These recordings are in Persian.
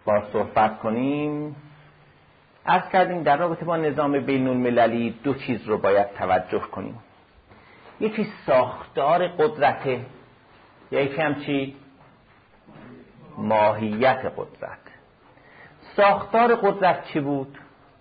با صحبت کنیم. عرض کردیم در رابطه با نظام بین المللی دو چیز رو باید توجه کنیم. یکی ساختار قدرته، یکی هم چی؟ ماهیت قدرت. ساختار قدرت چی بود؟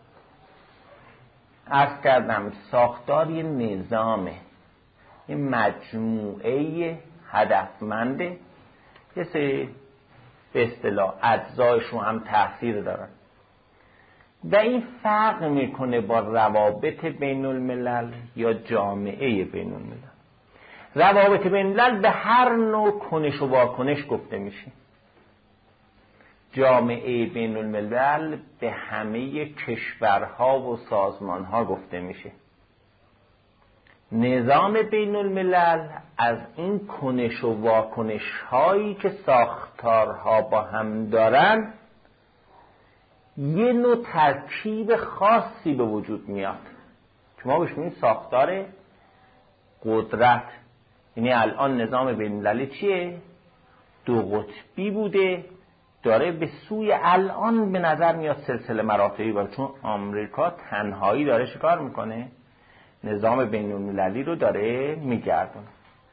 عرض کردم ساختار یه نظامه، یه مجموعه هدفمنده، یه سری به اصطلاح اجزایش رو هم تأثیر دارن و این فرق میکنه با روابط بین الملل یا جامعه بین الملل. روابط بین الملل به هر نوع کنش و واکنش گفته میشه. جامعه بین الملل به همه کشورها و سازمانها گفته میشه. نظام بین الملل از این کنش و واکنش هایی که ساختارها با هم دارن یه نوع ترکیب خاصی به وجود میاد که ما بهش میگیم ساختار قدرت. یعنی الان نظام بین المللی چیه؟ دو قطبی بوده، داره به سوی الان به نظر میاد سلسله مراتبی باشه، چون آمریکا تنهایی داره شکار میکنه، نظام بین المللی رو داره میگردونه.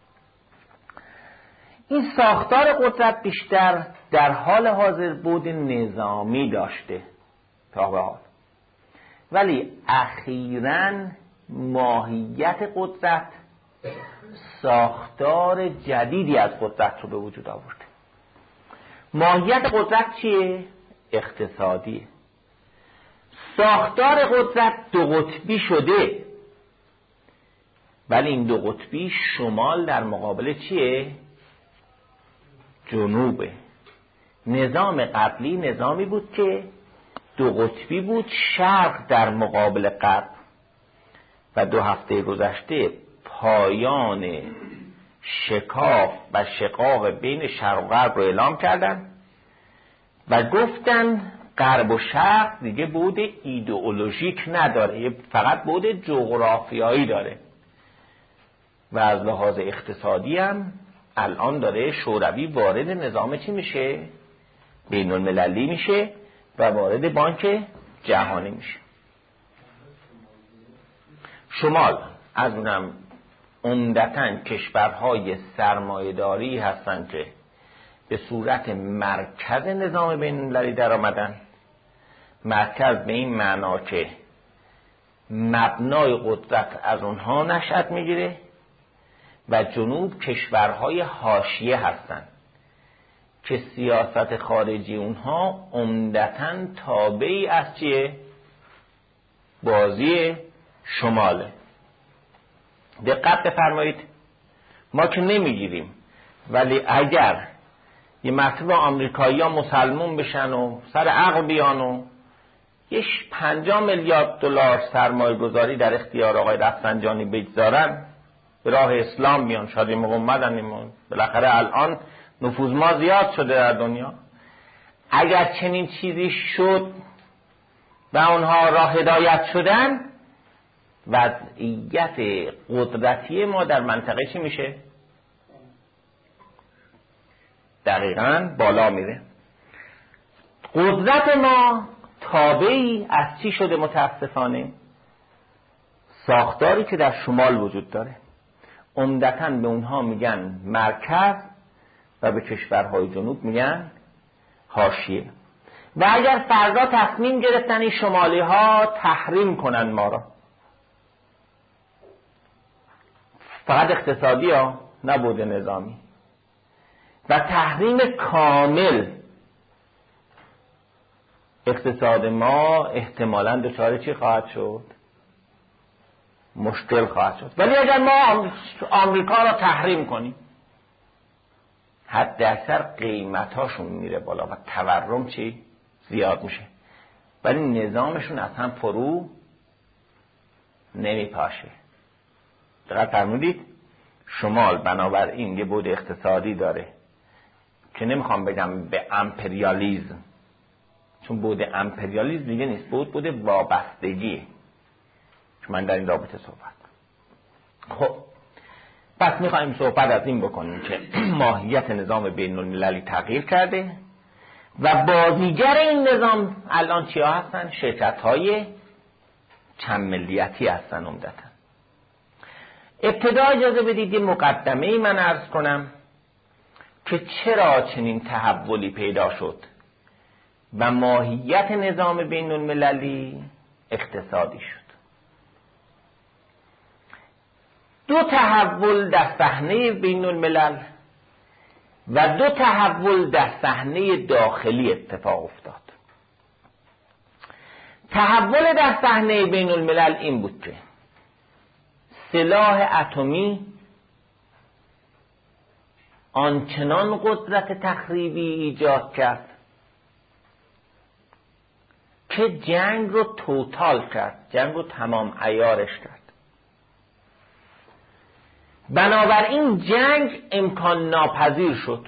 این ساختار قدرت بیشتر در حال حاضر بود نظامی داشته تا به حال، ولی اخیراً ماهیت قدرت ساختار جدیدی از قدرت رو به وجود آورده. ماهیت قدرت چیه؟ اقتصادیه. ساختار قدرت دو قطبی شده، ولی این دو قطبی شمال در مقابل چیه؟ جنوبه. نظام قبلی نظامی بود که دو قطبی بود، شرق در مقابل غرب، و 2 هفته گذشته پایان شکاف و شقاق بین شرق و غرب رو اعلام کردن و گفتن غرب و شرق دیگه بعد ایدئولوژیک نداره، فقط بعد جغرافیایی داره و از لحاظ اقتصادی هم الان داره شوروی وارد نظام چی میشه؟ بین المللی میشه و وارد بانک جهانی میشه. شمال از اونم عمدتاً کشورهای سرمایه‌داری هستن که به صورت مرکز نظام بین المللی در آمدن. مرکز به این معنا که مبنای قدرت از اونها نشأت میگیره و جنوب کشورهای حاشیه هستن که سیاست خارجی اونها عمدتاً تابعی از چیه؟ بازی شماله. دقت بفرمایید، ما که نمیگیریم، ولی اگر یه مرتبه آمریکایی‌ها مسلمون بشن و سر عقل بیان و یه 50 میلیارد دلار سرمایه گذاری در اختیار آقای رفسنجانی بگذارن، به راه اسلام بیان، شاید این موقع اومدن، بالاخره الان نفوذ ما زیاد شده در دنیا. اگر چنین چیزی شد و اونها راه هدایت شدن، وضعیت قدرتی ما در منطقه چی میشه؟ دقیقاً بالا میره. قدرت ما تابعی از چی شده متاسفانه؟ ساختاری که در شمال وجود داره. عمدتاً به اونها میگن مرکز و به کشورهای جنوب میگن حاشیه. و اگر فردا تصمیم گرفتن این شمالی ها تحریم کنن ما را، فقط اقتصادی ها، نبوده نظامی، و تحریم کامل، اقتصاد ما احتمالاً دچار چی خواهد شد؟ مشکل خواهد شد. ولی اگر ما آمریکا را تحریم کنیم، حد اکثر قیمتاشون میره بالا و تورم چی؟ زیاد میشه، ولی نظامشون اصلا فرو نمیپاشه. دقت فرمودید؟ شمال بنابراین یه بود اقتصادی داره که نمیخوام بگم به امپریالیزم، چون بود امپریالیزم دیگه نیست، بود وابستگی، که من در این رابطه صحبت. خب پس میخوایم صحبت از این بکنیم که ماهیت نظام بین المللی تغییر کرده و بازیگر این نظام الان چیا هستن؟ شرکت‌های چند ملیتی هستن عمدتاً. ابتدا اجازه بدید یه مقدمه‌ای من عرض کنم که چرا چنین تحولی پیدا شد و ماهیت نظام بین المللی اقتصادی شد. دو تحول در صحنه بین الملل و دو تحول در صحنه داخلی اتفاق افتاد. تحول در صحنه بین الملل این بود که سلاح اتمی آنچنان قدرت تخریبی ایجاد کرد که جنگ رو توتال کرد، جنگ رو تمام عیارش کرد. بنابراین جنگ امکان ناپذیر شد.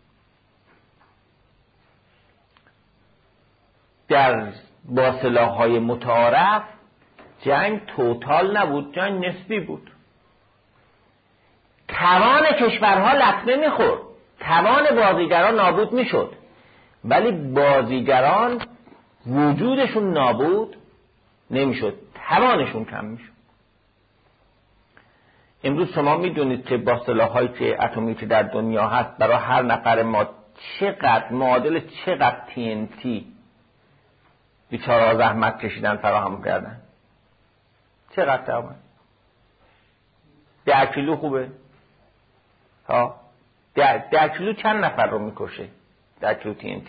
با سلاح‌های متعارف جنگ توتال نبود، جنگ نسبی بود. توان کشورها لطمه می‌خورد، توان بازیگران نابود می‌شد، ولی بازیگران وجودشون نابود نمی‌شد، توانشون کم می‌شد. امروز شما می‌دونید که با سلاح‌های اتمی که در دنیا هست برای هر نفر ما چقدر معادل چقدر TNT بیچاره‌ها زحمت کشیدن فراهم کردن. چقدر توان؟ 10 کیلو خوبه؟ ها 10 کیلو چند نفر رو میکشه؟ 10 کیلو TNT.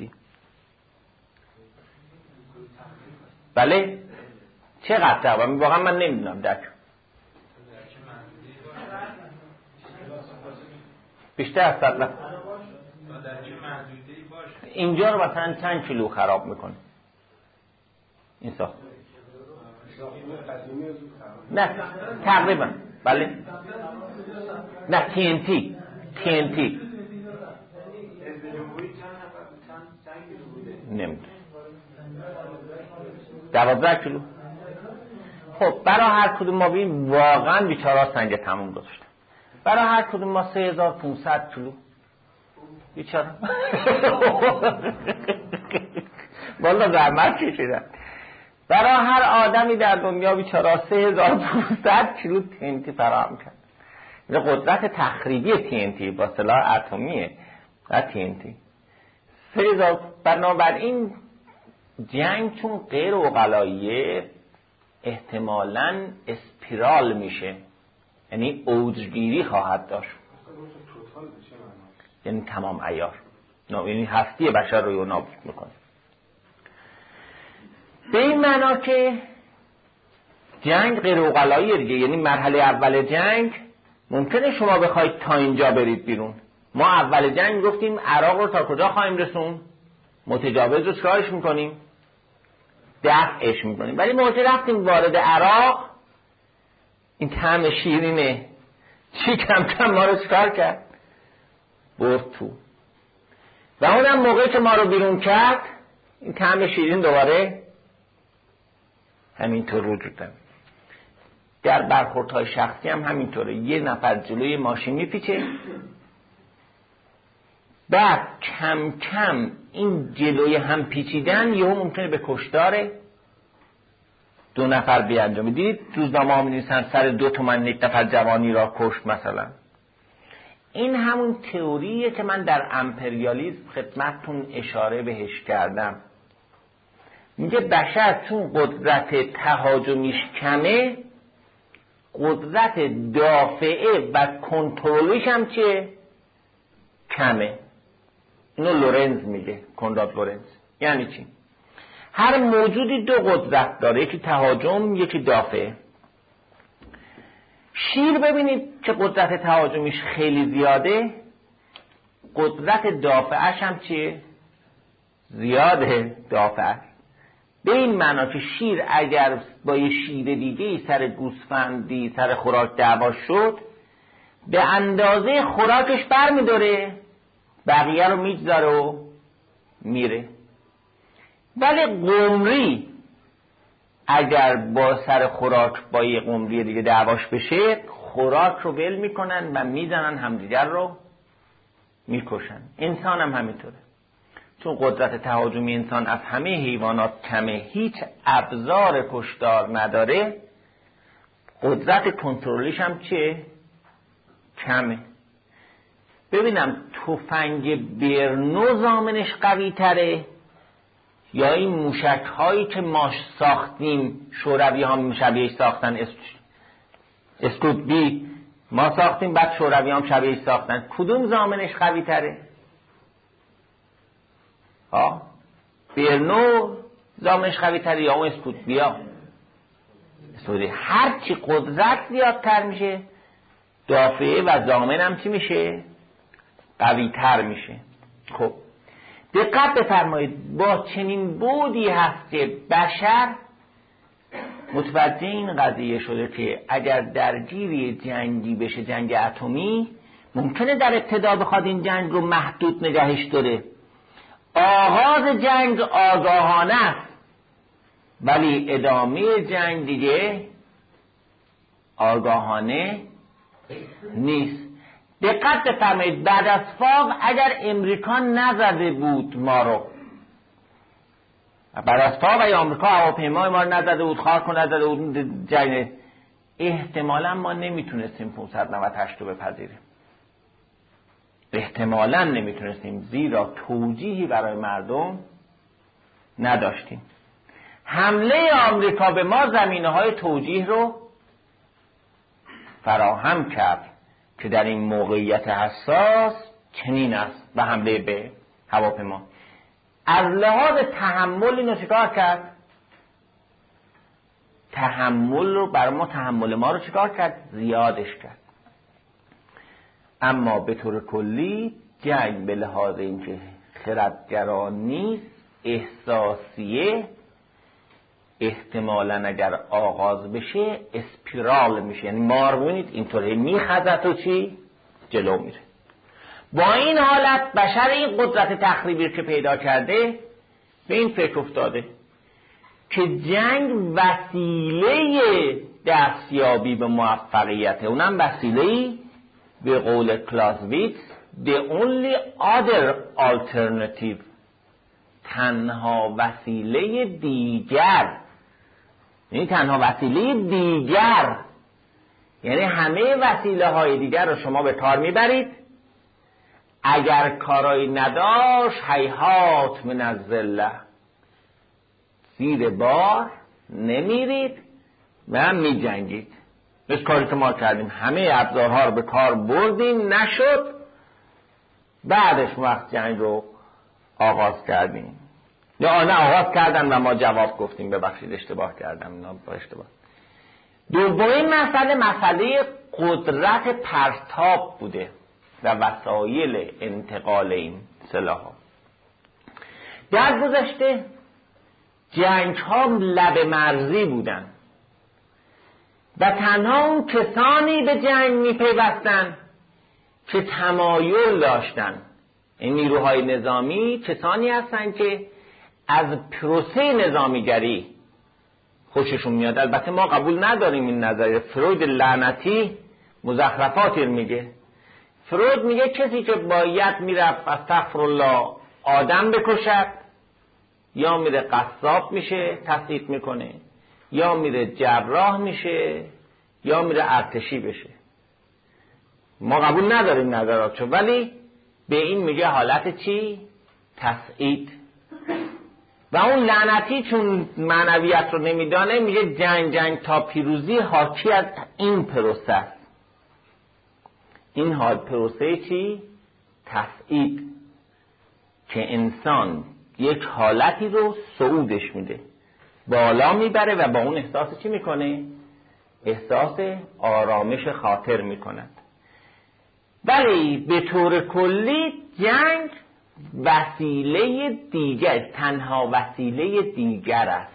بله چقدر توان؟ واقعا من نمیدونم. 10 کیلو بیشتر از 100 نفر اینجا رو مثلا چند کیلو خراب میکنه این ساخت؟ نه تقریبا بله. نه TNT نمیدونم 12 کیلو. خب برای هر کدوم ما ببین واقعا بیچاره سنگ تموم گذاشتن. برای هر کدوم ما 3500 کیلو بیچاره والا زحمت کشیدن. برای هر آدمی در دنیا بیچاره 3500 کیلو TNT فراهم کرد. این قدرت تخریبی TNT با سلاح اتمیه و TNT 3000. بنابراین جنگ چون غیر عقلاییه احتمالاً اسپیرال میشه، یعنی اوجگیری خواهد داشت، یعنی تمام عیار، یعنی هستی بشر رو نابود میکنه. به این معنا که جنگ غیر عقلاییه دیگه. یعنی مرحله اول جنگ ممکنه شما بخواید تا اینجا برید بیرون. ما اول جنگ گفتیم عراق رو تا کجا خواهیم رسون؟ متجاوز رو چکارش میکنیم؟ دفعش میکنیم. ولی موقعی رفتیم وارد عراق این طعم شیرینه چی کم کم ما رو چکار کرد؟ برد تو. و اونم موقعی که ما رو بیرون کرد این طعم شیرین دوباره همینطور وجود داره. در برخوردهای شخصی هم همینطوره. یه نفر جلوی ماشین میپیچه، بعد کم کم این جلوی هم پیچیدن یهو ممکنه به کشتار 2 نفر بیانجامه. دیدید روزنامه ها می‌نویسن سر 2 تومن یک نفر جوانی را کشت مثلا. این همون تئوریه که من در امپریالیسم خدمتتون اشاره بهش کردم. میگه بشر چون قدرت تهاجمیش کمه، قدرت دافعه و کنترلیش هم چیه؟ کمه. اینو لورنز میگه، کنراد لورنز. یعنی چی؟ هر موجودی 2 قدرت داره، یکی تهاجم یکی دافع. شیر ببینید که قدرت تهاجمیش خیلی زیاده، قدرت دافعش هم چیه؟ زیاده دافع. به این معنا که شیر اگر با یه شیر دیگه سر گوسفندی سر خوراک دعوا شد، به اندازه خوراکش برمیداره، بقیه رو میگذاره و میره. ولی قمری اگر با سر خوراک با یه قمری دیگه دعواش بشه، خوراک رو ول میکنن و میزنن همدیگر رو میکشن. انسان هم همینطوره. چون قدرت تهاجمی انسان از همه حیوانات کمه، هیچ ابزار کشتار نداره، قدرت کنترلیش هم چه؟ کمه. ببینم تفنگ برنو زامنش قوی تره یا این موشک هایی که ما ساختیم، شوروی ها شبیهش ساختن، اسکوبی ما ساختیم بعد شوروی هم شبیهش ساختن، کدوم زامنش قوی تره؟ برنو زامنش قوی تره یا اون اسکوبیا؟ هرچی قدرت زیادتر میشه دافعه و زامن هم چی میشه؟ قوی تر میشه. خب دقت بفرمایید، با چنین بودی هست که بشر متوجه این قضیه شده که اگر درگیری جنگی بشه، جنگ اتمی، ممکنه در ابتدا بخواد این جنگ رو محدود نگهش داره، آغاز جنگ آگاهانه است، ولی ادامه جنگ دیگه آگاهانه نیست. دقت بفرمایید، بعد از فاق اگر امریکا نزده بود ما رو، بعد از فاق ای آمریکا هواپیمای ما رو نزده بود، خارکو نزده بود، جنگ، احتمالا ما نمیتونستیم 598 رو بپذیریم، احتمالا نمیتونستیم، زیرا توجیهی برای مردم نداشتیم. حمله آمریکا به ما زمینه‌های توجیه رو فراهم کرد که در این موقعیت حساس چنین است و حمله به هواپیما. از لحاظ تحمل اینو چیکار کرد؟ تحمل رو بر ما، تحمل ما رو چیکار کرد؟ زیادش کرد. اما به طور کلی جنگ به لحاظ اینکه خردگرا نیست، احساسیه، احتمالاً اگر آغاز بشه اسپیرال میشه، یعنی مار ببینید اینطوری میخزد و چی؟ جلو میره. با این حالت بشر این قدرت تخریبی که پیدا کرده به این فکر افتاده که جنگ وسیله دستیابی به موفقیته، اونم وسیله‌ای به قول کلازویتس the only other alternative، تنها وسیله دیگر، یعنی تنها وسیله دیگر، یعنی همه وسیله های دیگر رو شما به کار میبرید، اگر کارایی نداشت هیهات من الذله، زیر بار نمیرید و میجنگید. مثل کاری که ما کردیم، همه ابزارها رو به کار بردیم، نشد، بعدش وقت جنگ رو آغاز کردیم، یا نه آغاز کردن و ما جواب گفتیم ببخشید اشتباه کردم، اینا با اشتباه. دومین مسئله قدرت پرتاب بوده و وسایل انتقال این سلاح‌ها. در گذشته جنگ ها لب مرزی بودن و تنها اون کسانی به جنگ میپیوستن که تمایل داشتن. این نیروهای نظامی کسانی هستن که از پروسه نظامیگری خوششون میاد. البته ما قبول نداریم این نظریه. فروید لعنتی مزخرفاتی میگه. فروید میگه کسی که باید میرفت استغفرالله آدم بکشد، یا میره قصاب میشه تسقیط میکنه، یا میره جراح میشه، یا میره ارتشی بشه. ما قبول نداریم نظراتشو، ولی به این میگه حالت چی؟ تسقیط. و اون لعنتی چون معنویت رو نمیدانه میگه جنگ تا پیروزی حاکی از این پروسه است. این حال پروسه چی؟ تسقیط، که انسان یک حالتی رو صعودش میده، بالا میبره و با اون احساس چی میکنه؟ احساس آرامش خاطر میکند. ولی به طور کلی جنگ وسیله دیگر، تنها وسیله دیگر است.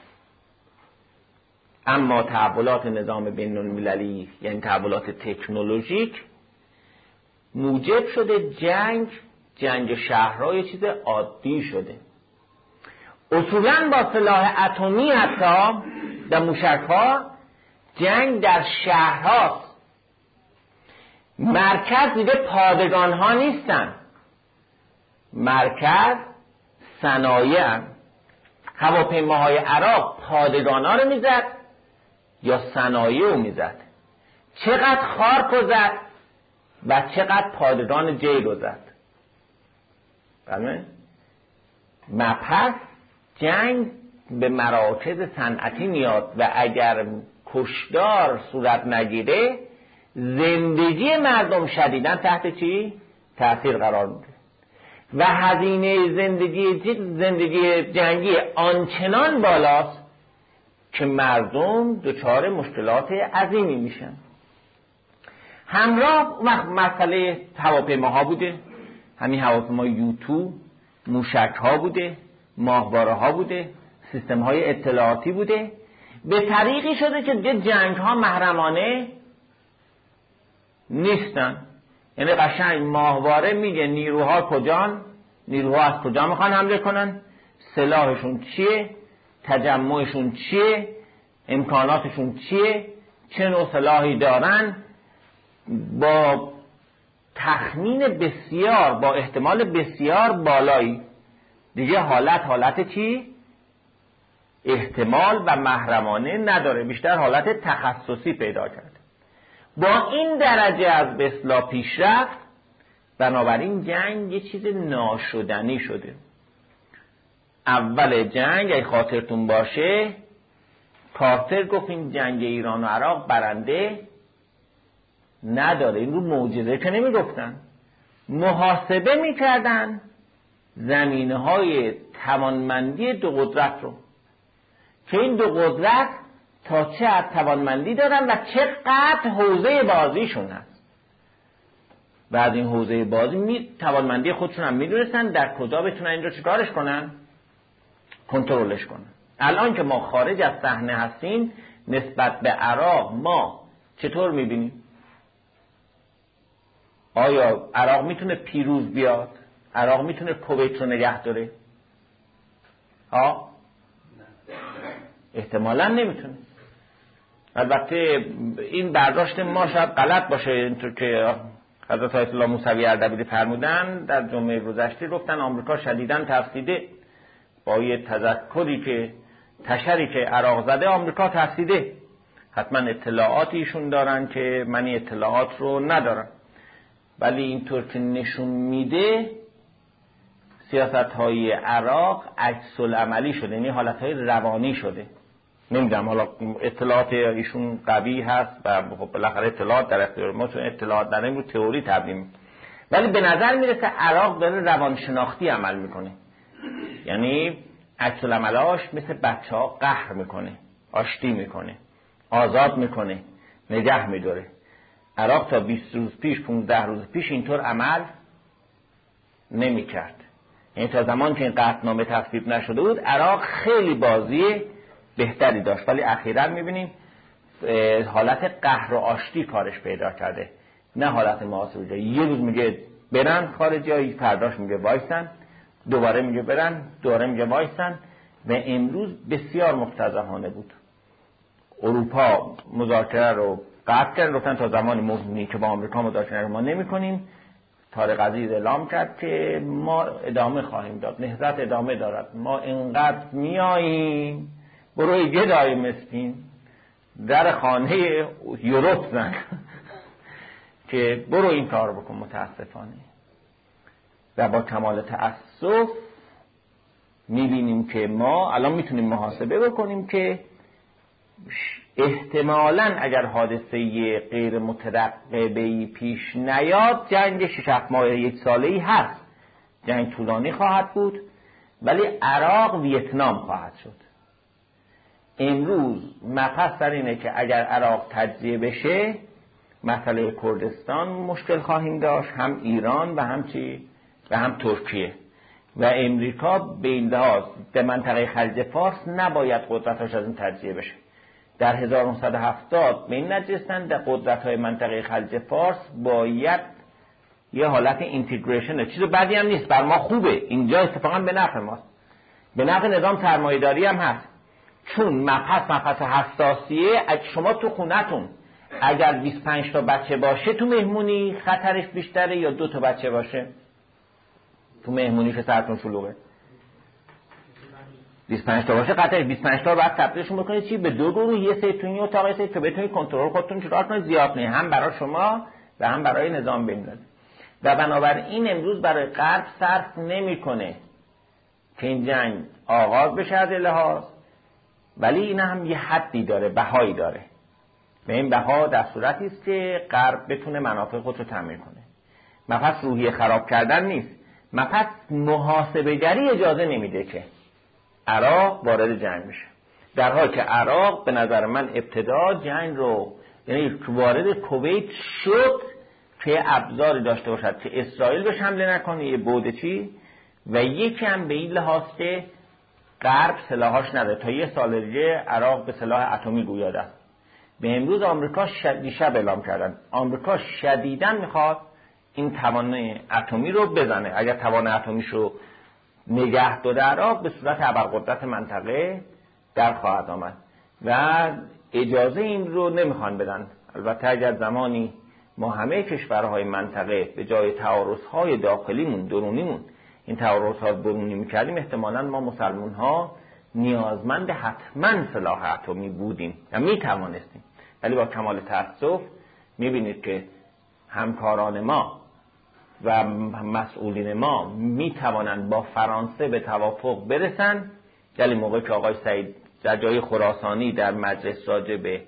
اما تحولات نظام بین المللی، یعنی تحولات تکنولوژیک، موجب شده جنگ شهرهای چیز عادی شده. اصولاً با سلاح اتمی حتی در موشک‌ها جنگ در شهرهاست. مرکز دیگه پادگان‌ها نیستن، مرکز صنایع هواپیماهای عراق پادگانا رو میزد یا صنایع رو میزد؟ چقدر خارک رو زد و چقدر پادگان جیل رو زد؟ بله؟ مپس جنگ به مراکز صنعتی میاد و اگر کشدار صورت نگیره زندگی مردم شدیداً تحت چی؟ تأثیر قرار میده و هزینه زندگی جنگی آنچنان بالاست که مردم دچار مشکلات عظیمی میشن. همراه مسئله هواپیماها بوده، همین هواپیمای یوتو، موشک ها بوده، ماهواره ها بوده، سیستم های اطلاعاتی بوده. به طریقی شده که دیگه جنگ ها محرمانه نیستن. یعنی قشنگ ماهواره میگه نیروها کجان، نیروها از کجا میخوان حمله کنن، سلاحشون چیه، تجمعشون چیه، امکاناتشون چیه، چه نوع سلاحی دارن. با تخمین بسیار، با احتمال بسیار بالایی دیگه حالت چی؟ احتمال و محرمانه نداره، بیشتر حالت تخصصی پیدا کرد. با این درجه از به اصطلاح پیشرفت بنابراین جنگ یه چیز ناشدنی شده. اول جنگ اگه خاطرتون باشه کارتر گفت این جنگ ایران و عراق برنده نداره، این رو معجزه که نمی گفتن، محاسبه می کردن زمینه های توانمندی دو قدرت رو که این دو قدرت تا چه حد توانمندی دارن و چقدر حوزه بازیشون هست و از این حوزه بازی توانمندی خودشون هم میدونستن در کجا بتونن این رو چیکارش کنن، کنترلش کنن. الان که ما خارج از صحنه هستیم نسبت به عراق ما چطور میبینیم؟ آیا عراق میتونه پیروز بیاد؟ عراق میتونه کویت رو نگه داره؟ احتمالاً نمیتونه. البته این برداشت ما شاید غلط باشه، اینطور که حضرت آیت الله موسوی اردبیلی فرمودن در جمعه گذشته، گفتن آمریکا شدیداً ترسیده با یه تذکری که تشری که عراق زده آمریکا ترسیده. حتما اطلاعاتی ایشون دارن که من این اطلاعات رو ندارم، ولی اینطور که نشون میده سیاست‌های عراق عکس العملی شده، یعنی حالت‌های روانی شده. نمیدونم حالا اطلاعات ایشون قوی هست و خب بالاخره اطلاعات در اختیار ما، چون اطلاعات در این رو تئوری تبیین، ولی به نظر میرسه عراق داره روانشناختی عمل میکنه. یعنی عکس العملاش مثل بچه‌ها قهر میکنه، آشتی میکنه، آزاد میکنه، نگه میداره. عراق تا 20 روز پیش 15 روز پیش اینطور عمل نمیکرد. یعنی تا زمان که این قطعنامه تصویب نشده بود عراق خیلی بازی بهتری داشت، ولی اخیراً میبینیم حالت قهر و آشتی کارش پیدا کرده، نه حالت محاصره. یه روز میگه برن خارجی، فرداش میگه وایسن، دوباره میگه برن، دوباره میگه وایسن. و امروز بسیار مقتضاهانه بود. اروپا مذاکره رو قطع کرد، گفتن تا زمانی مهمی که با آمریکا مذاکره ما نمی‌کنیم. طارق عزیز اعلام کرد که ما ادامه خواهیم داد، نهضت ادامه دارد، ما اینقدر میاییم، برو گدای مسکین در خانه یوروپ زن که برو این کار بکن. متاسفانه و با کمال تأسف میبینیم که ما الان میتونیم محاسبه بکنیم که احتمالاً اگر حادثه غیر مترقبه‌ای پیش نیاد جنگ 6-7 ماه 1 ساله‌ای هست، جنگ طولانی خواهد بود، ولی عراق ویتنام خواهد شد. امروز مبحث در اینه که اگر عراق تجزیه بشه مسئله کردستان مشکل خواهیم داشت، هم ایران و هم چی؟ و هم ترکیه. و امریکا به این لحاظ به منطقه خلیج فارس نباید قدرتاش از این تجزیه بشه. در 1970 به این نجستن در قدرت‌های منطقه خلیج فارس باید یه حالت اینتگریشن، چیز بدی هم نیست، بر ما خوبه، اینجا اتفاقا به نفع ماست، به نفع نظام سرمایه‌داری هم هست، چون مبحث حساسیه. شما تو خونتون اگر 25 تا بچه باشه تو مهمونی خطرش بیشتره یا 2 تا بچه باشه تو مهمونی که سرتون شلوغه؟ 25 تا باشه قطعا 25 تا بعد تبدیلشون بکنید چی به دو گروه، یه سری تو این اتاق، یه سری که بتونید کنترل خودتون چیکار کنید زیاد کنید، هم برای شما و هم برای نظام بین‌المللی. و بنابراین امروز برای غرب صرف نمیکنه که این جنگ آغاز بشه از لحاظ، ولی این هم یه حدی داره، بهایی داره. به این بها در صورتی است که غرب بتونه منافع خودش رو تامین کنه. مپس روحیه خراب کردن نیست، مپس محاسبه‌گری اجازه نمیده که عراق وارد جنگ بشه، در حالی که عراق به نظر من ابتدا جنگ رو، یعنی وارد کویت شد که ابزاری داشته باشد که اسرائیل بهش حمله نکنه، یه بعد چی، و یکی هم به این لحاظ که غرب سلاحاش نداره. تا یه سال دیگه عراق به سلاح اتمی گویاده است. به امروز آمریکا دیشب اعلام کردن آمریکا شدیداً میخواد این توان اتمی رو بزنه. اگر توان اتمیش رو نگه داره عراق به صورت ابرقدرت منطقه در خواهد آمد و اجازه این رو نمیخوان بدن. البته اگر زمانی ما همه کشورهای منطقه به جای تعارضهای داخلیمون درونیمون این تعارضات برونی میکردیم، احتمالاً ما مسلمان ها نیازمند حتما سلاح اتمی بودیم و میتوانستیم. ولی با کمال تأسف میبینید که همکاران ما و مسئولین ما میتوانند با فرانسه به توافق برسن. ولی موقعی که آقای سعید رجایی خراسانی در مجلس راجع به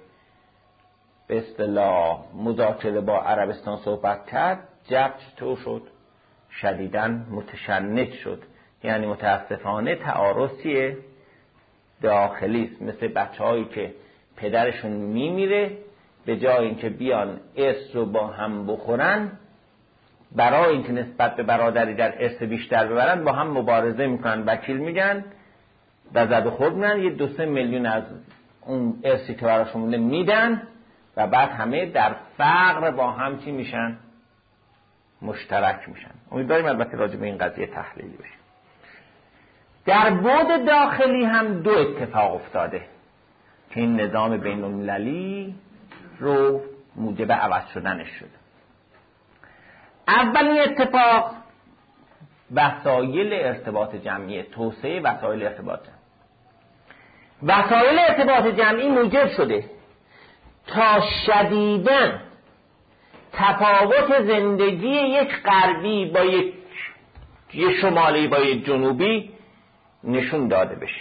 اصطلاح مذاکره با عربستان صحبت کرد، جو چطور شد؟ شدیداً متشنج شد. یعنی متاسفانه تعارضی داخلی است، مثل بچه‌هایی که پدرشون میمیره به جای اینکه بیان ارث رو با هم بخورن، برای اینکه نسبت به برادری در ارث بیشتر ببرن با هم مبارزه میکنن، وکیل میگن و زد و خورد میکنن، یه 2-3 میلیون از اون ارثی که براشون مونده میدن و بعد همه در فقر با هم چی میشن؟ مشترک میشن. امیدواریم البته راجع به این قضیه تحلیلی بشه. در بعد داخلی هم دو اتفاق افتاده که این نظام بین المللی رو موجب عوض شدنش شده. اولین اتفاق وسایل ارتباط جمعی، توسعه وسایل ارتباط جمعی. وسایل ارتباط جمعی موجب شده تا شدیداً تفاوت زندگی یک غربی با یک شمالی با یک جنوبی نشون داده بشه.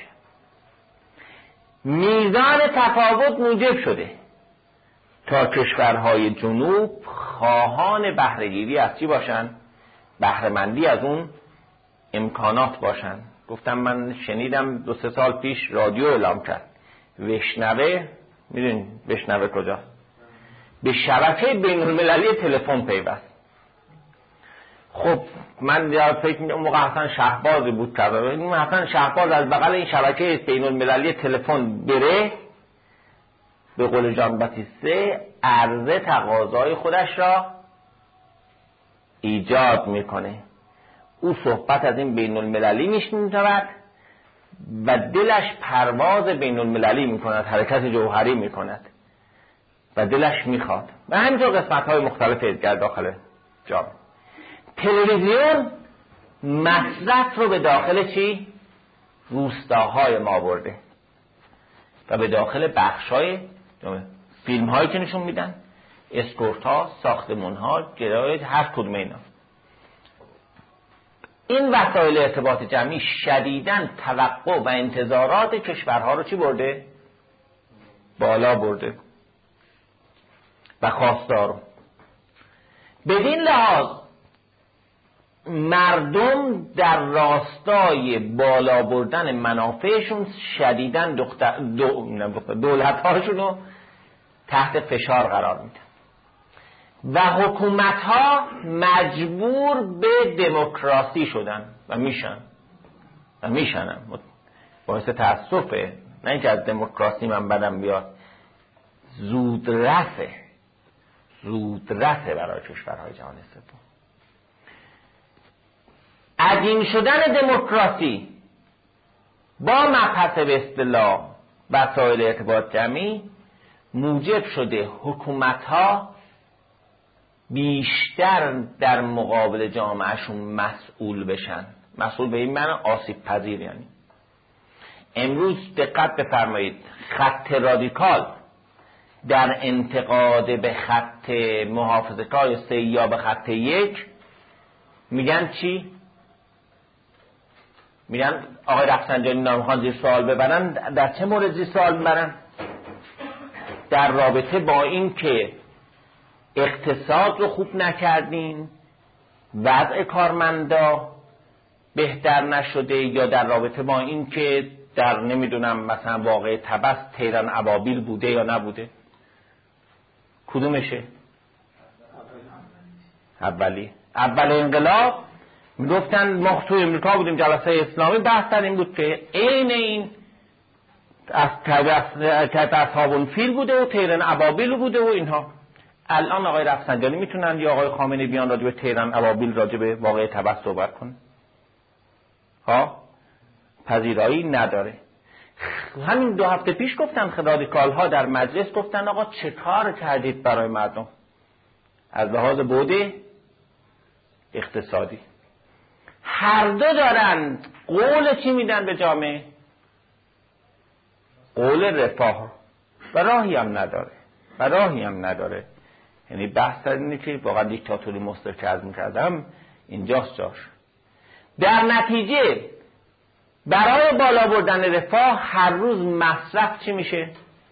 میزان تفاوت موجب شده تا کشورهای جنوب خواهان بهره‌گیری از چی باشن؟ بهره‌مندی از اون امکانات باشن. گفتم من شنیدم 2-3 سال پیش رادیو اعلام کرد وشنوه، میدونین وشنوه کجاست؟ به شبکه بین المللی تلفن پیوست. خب من یاد فکر می‌کنم موقع حسن شهبازی بود که این حسن شهباز از بغل این شبکه بین المللی تلفن بره، به قول جان باتیسته عرضه تقاضای خودش را ایجاد میکنه. او صحبت از این بین المللی میشنود و دلش پرواز بین المللی میکند، حرکت جوهری میکند و دلش میخواد و همینطور قسمت های مختلف ادگر داخل جامعه. تلویزیون مصرف رو به داخل چی؟ روستاهای ما برده و به داخل بخشای فیلم هایی که نشون میدن، اسکورت ها، ساختمون ها، گرایش، هر کدوم اینا. این وسایل ارتباط جمعی شدیداً توقع و انتظارات کشورها رو چی برده؟ بالا برده و خواستار. بدین لحاظ مردم در راستای بالا بردن منافعشون شدیداً دولت‌هاشون رو تحت فشار قرار میدن و حکومت‌ها مجبور به دموکراسی شدن و میشن. باعث تأسفه، نه اینکه از دموکراسی من بدم بیاد، زودرسه برای کشورهای جهان سوم. عدیم شدن دموکراسی با مبحث به اصطلاح وسایل ارتباط جمعی موجب شده حکومت‌ها بیشتر در مقابل جامعهشون مسئول بشن. مسئول به این معنی آسیب پذیر. یعنی امروز دقت بفرمایید، خط رادیکال در انتقاد به خط محافظه‌کار 3 یا به خط 1 میگن چی؟ میگن آقای رفسنجانی نمیخوان زیر سوال ببرن. در چه مورد زیر سوال ببرن؟ در رابطه با این که اقتصاد رو خوب نکردیم، وضع کارمندا بهتر نشده، یا در رابطه با این که در نمیدونم مثلا واقع طبس تهران ابابیل بوده یا نبوده. کدومشه؟ اول انقلاب میگفتن ما توی امریکا بودیم جلسه اسلامی، بحث در این بود که عین این از اصحاب فیل بوده و تهران ابابیل بوده و اینها. الان آقای رفسنجانی میتونن یا آقای خامنه‌ای بیان راجع به تهران ابابیل راجع به واقع طبس صحبت کنن؟ پذیرایی نداره. همین 2 هفته پیش گفتن رادیکال ها در مجلس، گفتن آقا چه کار کردید برای مردم از لحاظ بعد اقتصادی. هر دو دارن قول چی میدن به جامعه؟ قول رفاه، و راهی هم نداره. یعنی بحث اینه که واقعا دیکتاتوری مصدر که از میکردم اینجاست جاش. در نتیجه برای بالا بردن رفاه هر روز مصرف چی میشه؟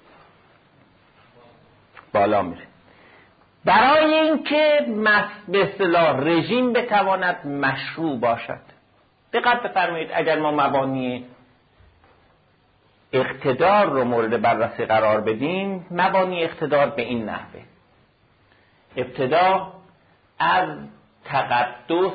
بالا میره. برای اینکه به اصطلاح رژیم بتواند مشروع باشد. دقت بفرمایید، اگر ما مبانی اقتدار رو مورد بررسی قرار بدیم، مبانی اقتدار به این نحوه: ابتدا از تقدس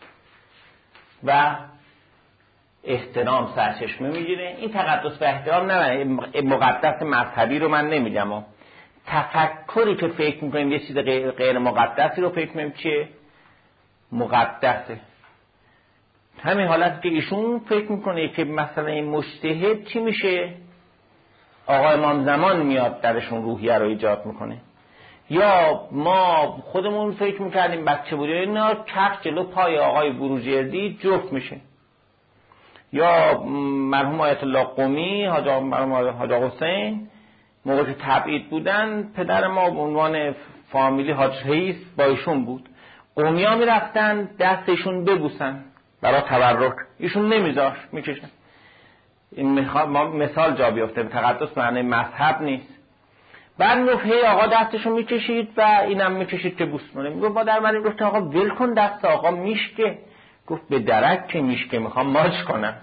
و احترام سرچشمه میگیره. این تقدس و احترام نه مقدس مذهبی رو من نمیگم، تفکری که فکر میکنیم یه چیز غیر مقدسی رو فکر میکنیم چیه؟ مقدسه. همین حالت که ایشون فکر میکنه که مثلا این مجتهد چی میشه؟ آقا امام زمان میاد درشون روحیه رو ایجاد میکنه. یا ما خودمون فکر میکردیم بچه بودیم اینا کف جلو پای آقای بروجردی جفت میشه. یا مرحوم آیت الله قمی، حاج حسین، موقع که تبعید بودن پدر ما به عنوان فامیلی حاج رئیس با ایشون بود. قمی ها میرفتن دستشون ببوسن برای تبرک، ایشون نمیذاش، میکشن. این مثال جا بیفته، تقدس معنی مذهب نیست. بعد میگفت هی آقا دستشون میکشید و اینم میکشید که بوس کنه. میگفت با در من گفت آقا ول کن دست آقا میشکه. گفت به درک که میشکه، میخوام ماچ کنم.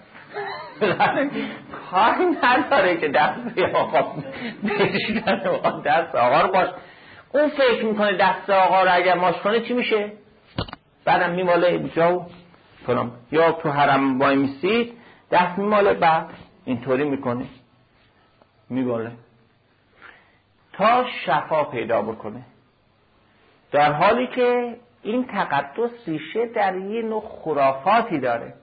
کاری نداره که دست آقا بشکنه، دست آقا رو باش. اون فکر میکنه دست آقا رو اگر ماچ کنه چی میشه؟ بعدم میماله جاو کنم، یا تو حرم وای میسید دست میماله، بعد اینطوری میکنه میماله تا شفا پیدا بکنه. در حالی که این تقدس ریشه در یه نوع خرافاتی داره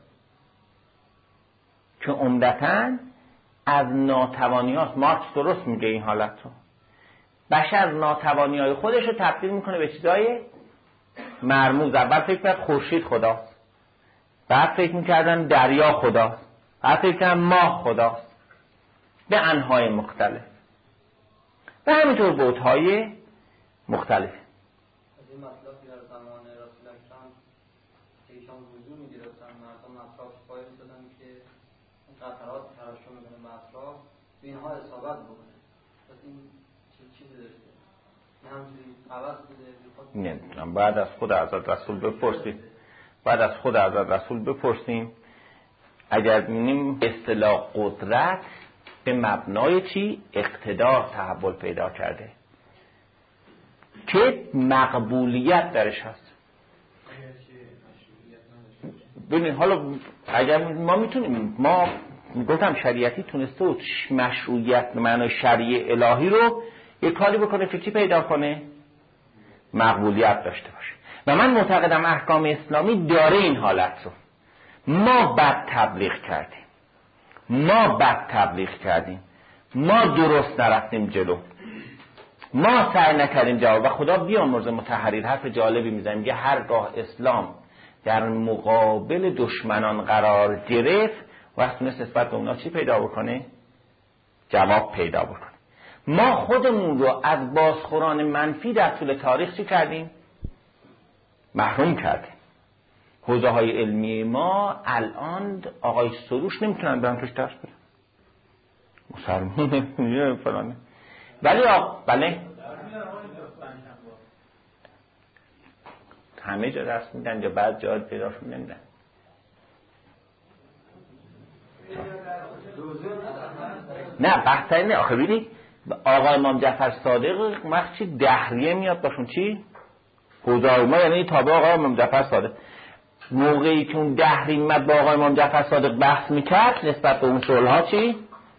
که عمدتاً از ناتوانی هاست. مارکس درست میگه این حالت رو. بشر ناتوانی های خودش رو تبدیل میکنه به چیزای مرموز. اول فکر کرد خورشید خداست، بعد فکر میکردن دریا خداست، بعد فکر کردن ماه خداست، به انواع مختلف و همینطور بعدهای مختلف. از این مطلب که در زمان رسول اکرم که ایشان وضو میگرفتن، مردم مطلب پای می‌زدن که قطرات ترشح میکنه مطلب به اینها اصابت بکنه. پس این چیزی داشته نه همچنین عوض بوده؟ نمیدونم، بعد از خود حضرت رسول بپرسیم. اگر ببینیم اصطلاح قدرت به مبنای چی؟ اقتدار تحول پیدا کرده که مقبولیت درش هست. ببینید حالا اگر ما میتونیم، ما گفتم شریعتی تونسته و مشروعیت به معنای شریع الهی رو یک کاری بکنه که چی پیدا کنه؟ مقبولیت داشته باشه. و من معتقدم احکام اسلامی داره این حالت رو. ما بد تبلیغ کردیم، ما درست نرفتیم جلو، ما سعی نکردیم جواب. و خدا بیامرزه مطهری حرف جالبی میزنه، میگه هرگاه اسلام در مقابل دشمنان قرار گرفت وقت تونست نسبت به اونا چی پیدا بکنه؟ جواب پیدا بکنه. ما خودمون رو از بازخوران منفی در طول تاریخ چی کردیم؟ محروم کردیم. حوزه های علمی ما الان آقای سروش نمیتونن برن توش درس بدن، مسلمونه فلانه، ولی بله همه جا درس میدن یا بعد جا پیداشون نمیدن. نه بحث اینه آخه ببینید آقای امام جعفر صادق وقت چی دهریه میاد باشون چی حوزه ما، یعنی تابع آقای امام جعفر صادق. موقعی که اون دهری میاد با آقای امام جعفر صادق بحث میکرد نسبت به اون سوالها چی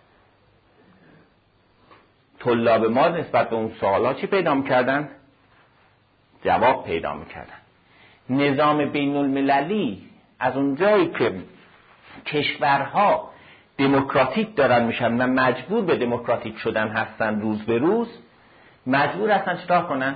طلاب ما نسبت به اون سوالها چی پیدا میکردن؟ جواب پیدا میکردن. نظام بین المللی از اونجایی که کشورها دموکراتیک دارن میشن و مجبور به دموکراتیک شدن هستن، روز به روز مجبور هستن چطور کنن؟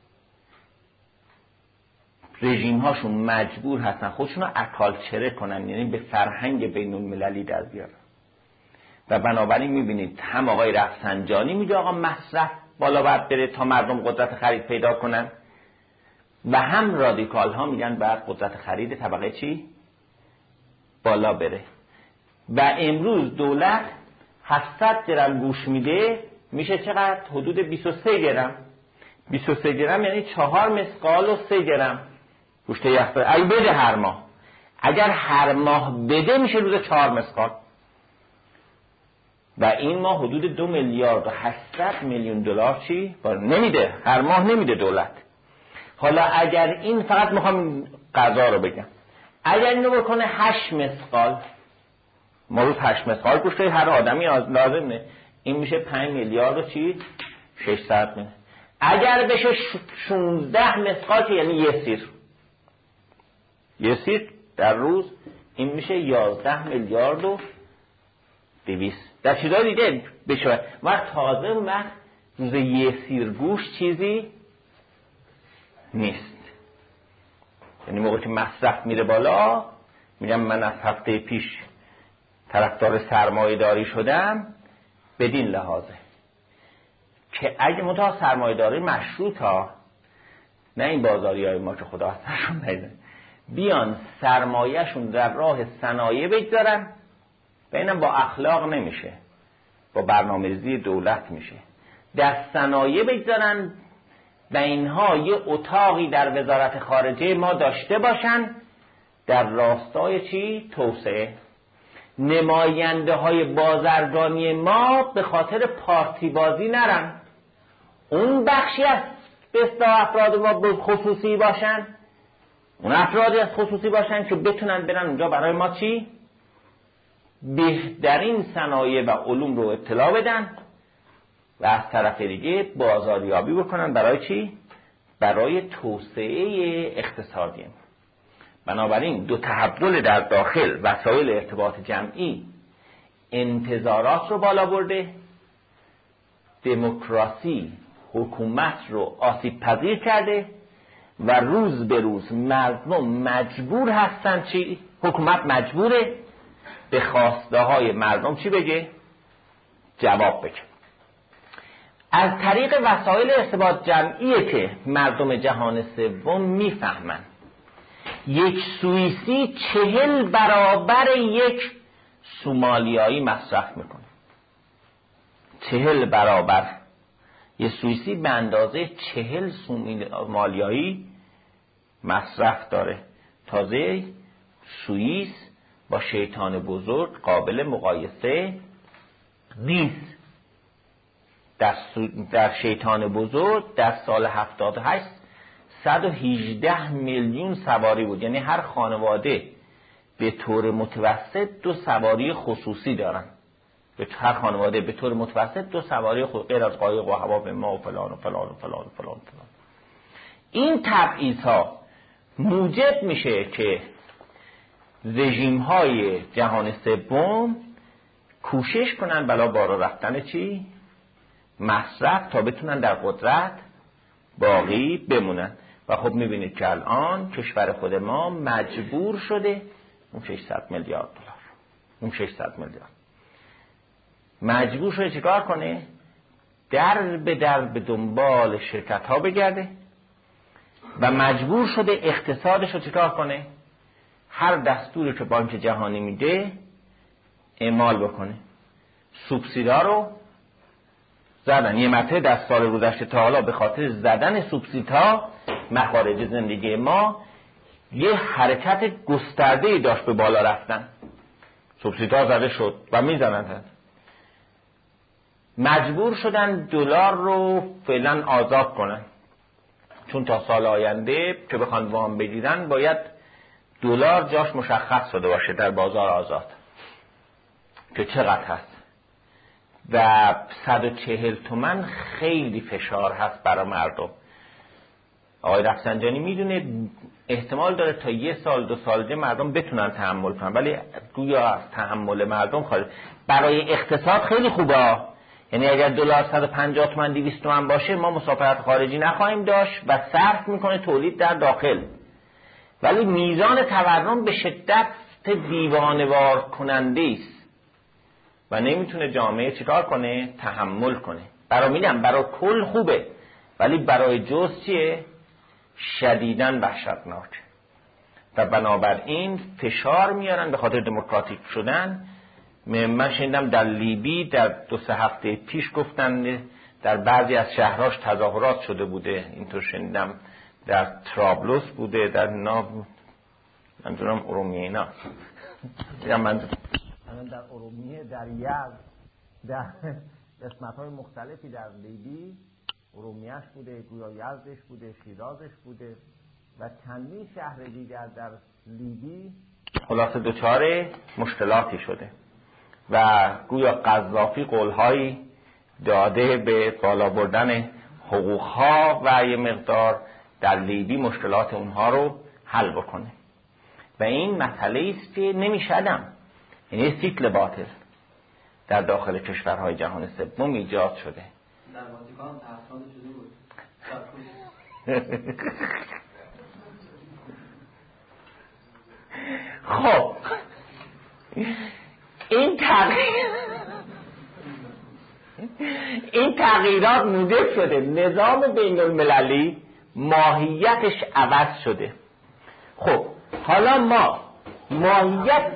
رژیم هاشون مجبور هستن خودشون رو اکالچره کنن، یعنی به فرهنگ بین المللی در بیارن. و بنابراین میبینید هم آقای رفسنجانی میگه آقا مصرف بالا باید بره تا مردم قدرت خرید پیدا کنن، و هم رادیکال ها میگن باید قدرت خرید طبقه چی؟ بالا بره. و امروز دولت 700 گرم گوش میده میشه چقدر؟ حدود 23 گرم. 23 گرم یعنی 4 مسقال و 3 گرم گوشت یخ. اگه بده هر ماه، اگر هر ماه بده میشه روز 4 مسقال. و این ماه حدود 2 میلیارد و 800 میلیون دلار چی؟ نمیده هر ماه، نمیده دولت. حالا اگر این فقط میخوام غذا رو بگم، اگر اینو بکنه 8 مسقال، ما روز 8 مسقال گوشت هر آدمی لازمه، این میشه 5 میلیارد و چی؟ 600 میلیون. اگر بشه 16 مسقال که یعنی یه سیر در روز، این میشه 11 میلیارد و 200. در چیزای دیگه بشه وقت تازه وقت روز یه سیر گوشت چیزی نیست. یعنی موقع که مصرف میره بالا، میگم من از هفته پیش طرفدار سرمایه داری شدم بدین لحاظه که اگه متأ سرمایه داری مشروط ها، نه این بازاری های ما که خدا ازشون نیده، بیان سرمایهشون در راه صنایع بگذارن و اینم با اخلاق نمیشه، با برنامه‌ریزی دولت میشه، در صنایع بگذارن و اینها یه اتاقی در وزارت خارجه ما داشته باشن در راستای چی؟ توسعه. نماینده های بازرگانی ما به خاطر پارتی بازی نرن، اون بخشی از بستا افراد ما خصوصی باشن، اون افرادی از خصوصی باشن که بتونن برن اونجا برای ما چی؟ بهترین صنایع و علوم رو اطلاع بدن و از طرف دیگه بازاریابی بکنن برای چی؟ برای توسعه اقتصادی. بنابراین دو تحول در داخل وسایل ارتباط جمعی انتظارات رو بالا برده، دموکراسی حکومت رو آسیب پذیر کرده و روز به روز مردم مجبور هستن چی؟ حکومت مجبوره به خواسته های مردم چی بگه؟ جواب بگه. از طریق وسایل ارتباط جمعیه که مردم جهان سوم میفهمن یک سوئیسی 40 برابر یک سومالیایی مصرف میکنه. 40 برابر یک سوئیسی به اندازه 40 سومالیایی مصرف داره. تازه سوئیس با شیطان بزرگ قابل مقایسه نیست. در شیطان بزرگ در سال 78 118 میلیون سواری بود، یعنی هر خانواده به طور متوسط 2 سواری خصوصی دارن. به هر خانواده به طور متوسط 2 سواری غیر از قایق و هواپیما و فلان و فلان و فلان و فلان. این تبعیض‌ها موجب میشه که رژیم‌های جهان سوم کوشش کنن بلا بالا رفتن چی؟ مصرف، تا بتونن در قدرت باقی بمونن. و خب میبینید که الان کشور خود ما مجبور شده اون 600 میلیارد دلار اون 600 میلیارد. مجبور شده چیکار کنه؟ در به دنبال شرکت ها بگرده و مجبور شده اقتصادش رو چیکار کنه؟ هر دستوری که بانک جهانی میده اعمال بکنه. سوبسیدا رو زدن. یه مرتبه در سال گذشته تا حالا به خاطر زدن سوبسیدها مخارج زندگی ما یه حرکت گسترده‌ای داشت به بالا رفتن. سوبسیدها زده شد و میزنن. مجبور شدن دلار رو فعلا آزاد کنن، چون تا سال آینده که بخوان وام بگیرن باید دلار جاش مشخص شده باشه در بازار آزاد که چقدر هست و 140 تومن خیلی فشار هست برای مردم. آقای رفسنجانی میدونه احتمال داره تا 1 سال 2 سال دیگه مردم بتونن تحمل کنن، ولی گویا از تحمل مردم خارج. برای اقتصاد خیلی خوبه، یعنی اگر دلار 150 تومن 200 تومن باشه ما مسافرت خارجی نخواهیم داشت و صرف میکنه تولید در داخل، ولی میزان تورم به شدت دیوانه‌وار کننده است و نمیتونه جامعه چیکار کنه؟ تحمل کنه. برای کل خوبه ولی برای جز چیه؟ شدیداً وحشتناک. و بنابراین فشار میارن به خاطر دموکراتیک شدن. من شنیدم در لیبی در 2-3 هفته پیش گفتن در بعضی از شهرهاش تظاهرات شده بوده، اینطور شنیدم در طرابلس بوده، در منظورم ارومیه اینا من در ارومیه، در یزد، در قسمت‌های مختلفی در لیبی، ارومیه‌اش بوده، گویا یزدش بوده، شیرازش بوده و چندین شهر دیگر در لیبی خلاصه دچار مشکلاتی شده و گویا قذافی قول‌هایی داده به بالا بردن حقوق‌ها و یه مقدار در لیبی مشکلات اونها رو حل بکنه و این مسئله است که نمی‌شدم، یعنی سیکل باطل در داخل کشورهای جهان سوم ایجاد شده. در واتیکان تحصیل شده بود. خب این تغییرات موجب شده نظام بین المللی ماهیتش عوض شده. خب حالا ما ماهیت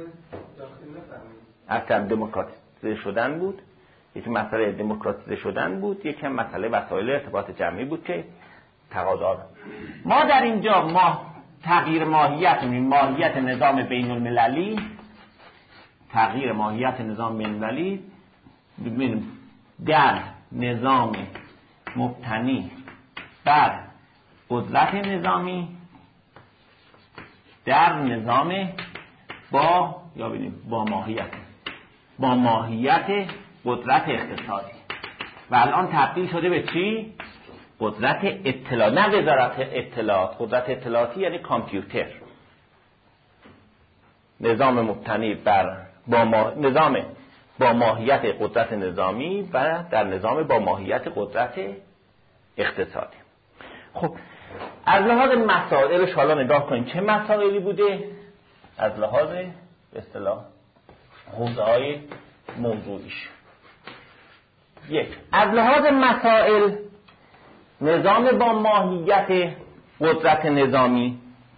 اصلا دموکراتیزه شدن بود، یکی مسئله دموکراتیزه شدن بود، یکی هم مسئله وسایل ارتباط جمعی بود که تقاضا. ما در اینجا تغییر ماهیت می‌بینیم، ماهیت نظام بین المللی، تغییر ماهیت نظام بین المللی ببینیم در نظام مبتنی بر قدرت نظامی، در نظام با ماهیت قدرت اقتصادی و الان تبدیل شده به چی؟ قدرت اطلاع، نه وزارت اطلاعات. قدرت اطلاعاتی یعنی کامپیوتر. نظام مبتنی بر نظام با ماهیت قدرت نظامی و در نظام با ماهیت قدرت اقتصادی. خب از لحاظ مسائلش حالا نگاه کنیم چه مسائلی بوده از لحاظ به اصطلاح حوزه‌های موضوعیش. از لحاظ مسائل نظام با ماهیت قدرت نظامی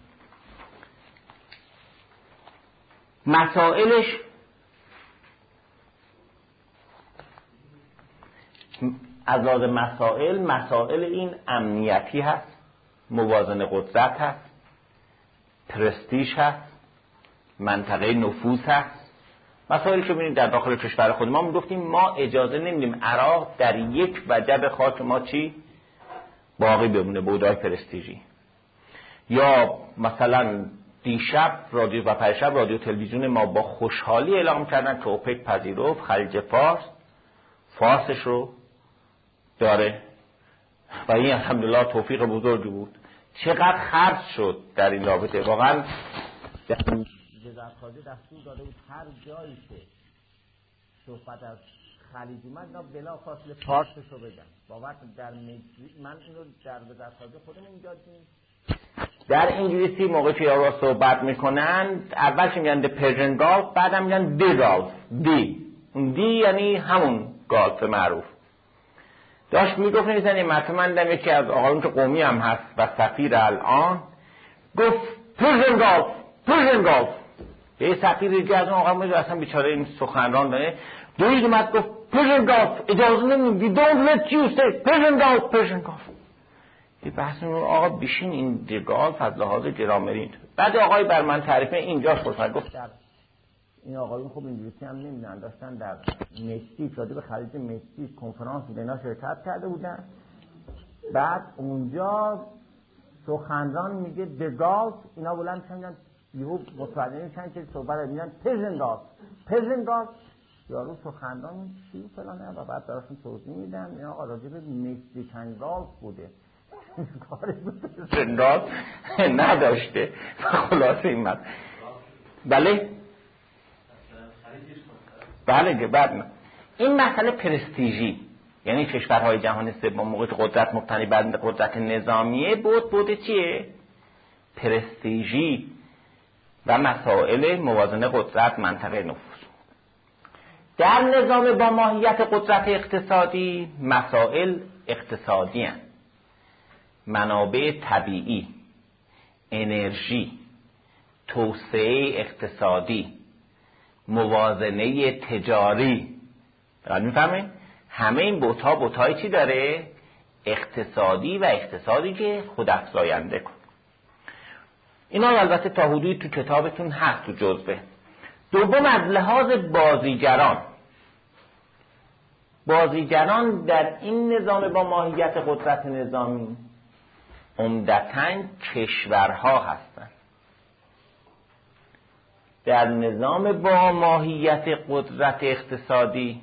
مسائلش از لحاظ مسائل این امنیتی هست، موازنه قدرت هست، پرستیژ هست، منطقه نفوذ هست. مسائلی که ببینید در داخل کشور خود ما میگفتیم ما اجازه نمیدیم عراق در یک وجب خاک ما چی باقی بمونه، بودای پرستیژی. یا مثلا دیشب رادیو و پریشب رادیو تلویزیون ما با خوشحالی اعلام کردن که اوپک پذیرفت خلیج فارسش رو داره و این الحمدلله توفیق بزرگی بود. چقدر خرج شد در این رابطه. واقعا وزارت‌خارجه دستور داده بود هر جایی که صحبت از خلیج اومد بلا فاصله فارسش رو بگن. باور در من اینو در وزارت‌خارجه خودمون ایجاد کردیم در انگلیسی موقع که یارو صحبت میکنن اولش میگن the Persian Gulf، بعدم میگن the Gulf. دی یعنی همون گالف معروف. داشت میگفت نمیزنی مطمئن یکی از آقایون که قومی هم هست و سفیر الان گفت Persian Gulf. یه سفیر دیگه از اون آقایون اصلا بیچاره این سخنران داره دوید اومد گفت Persian Gulf، اجازه نمیدیم، we don't let you say Persian Gulf. یه بحث میگه آقا بیشین این گالف از لحاظ گرامری اینطور. بعد آقای بر من تعریفه اینجاش گفت در این آقایون خوب انگلیسی هم نمیدونن، داشتن در مکزیک شده به خلیج مکزیک کنفرانس بود، اینا شرکت کرده بودن. بعد اونجا سخنران میگه د گالف، اینا بلند میشن یهو متوجه میشن که صحبت میگن پرژن گالف. یارو سخنران چی فلانه و بعد براشون توضیح میدن اینا آقا راجع به مکزیکن گالف بوده. کاری بود پرژن نداشته. خلاصه این مد بله بعد این مسئله پرستیژی، یعنی کشورهای جهان سوم موقع قدرت مبتنی بر قدرت نظامیه بود چیه؟ پرستیژی و مسائل موازنه قدرت منطقه نفوذ. در نظام با ماهیت قدرت اقتصادی مسائل اقتصادی هستند، منابع طبیعی، انرژی، توسعه اقتصادی، موازنه تجاری. میفهمین؟ همه این بوت‌های چی داره؟ اقتصادی و اقتصادی که خود افزاینده کن. اینا البته تا حدودی تو کتابتون هست تو جزوه. دوم از لحاظ بازیگران در این نظام با ماهیت قدرت نظامی عمدتاً کشورها هستند. در نظام با ماهیت قدرت اقتصادی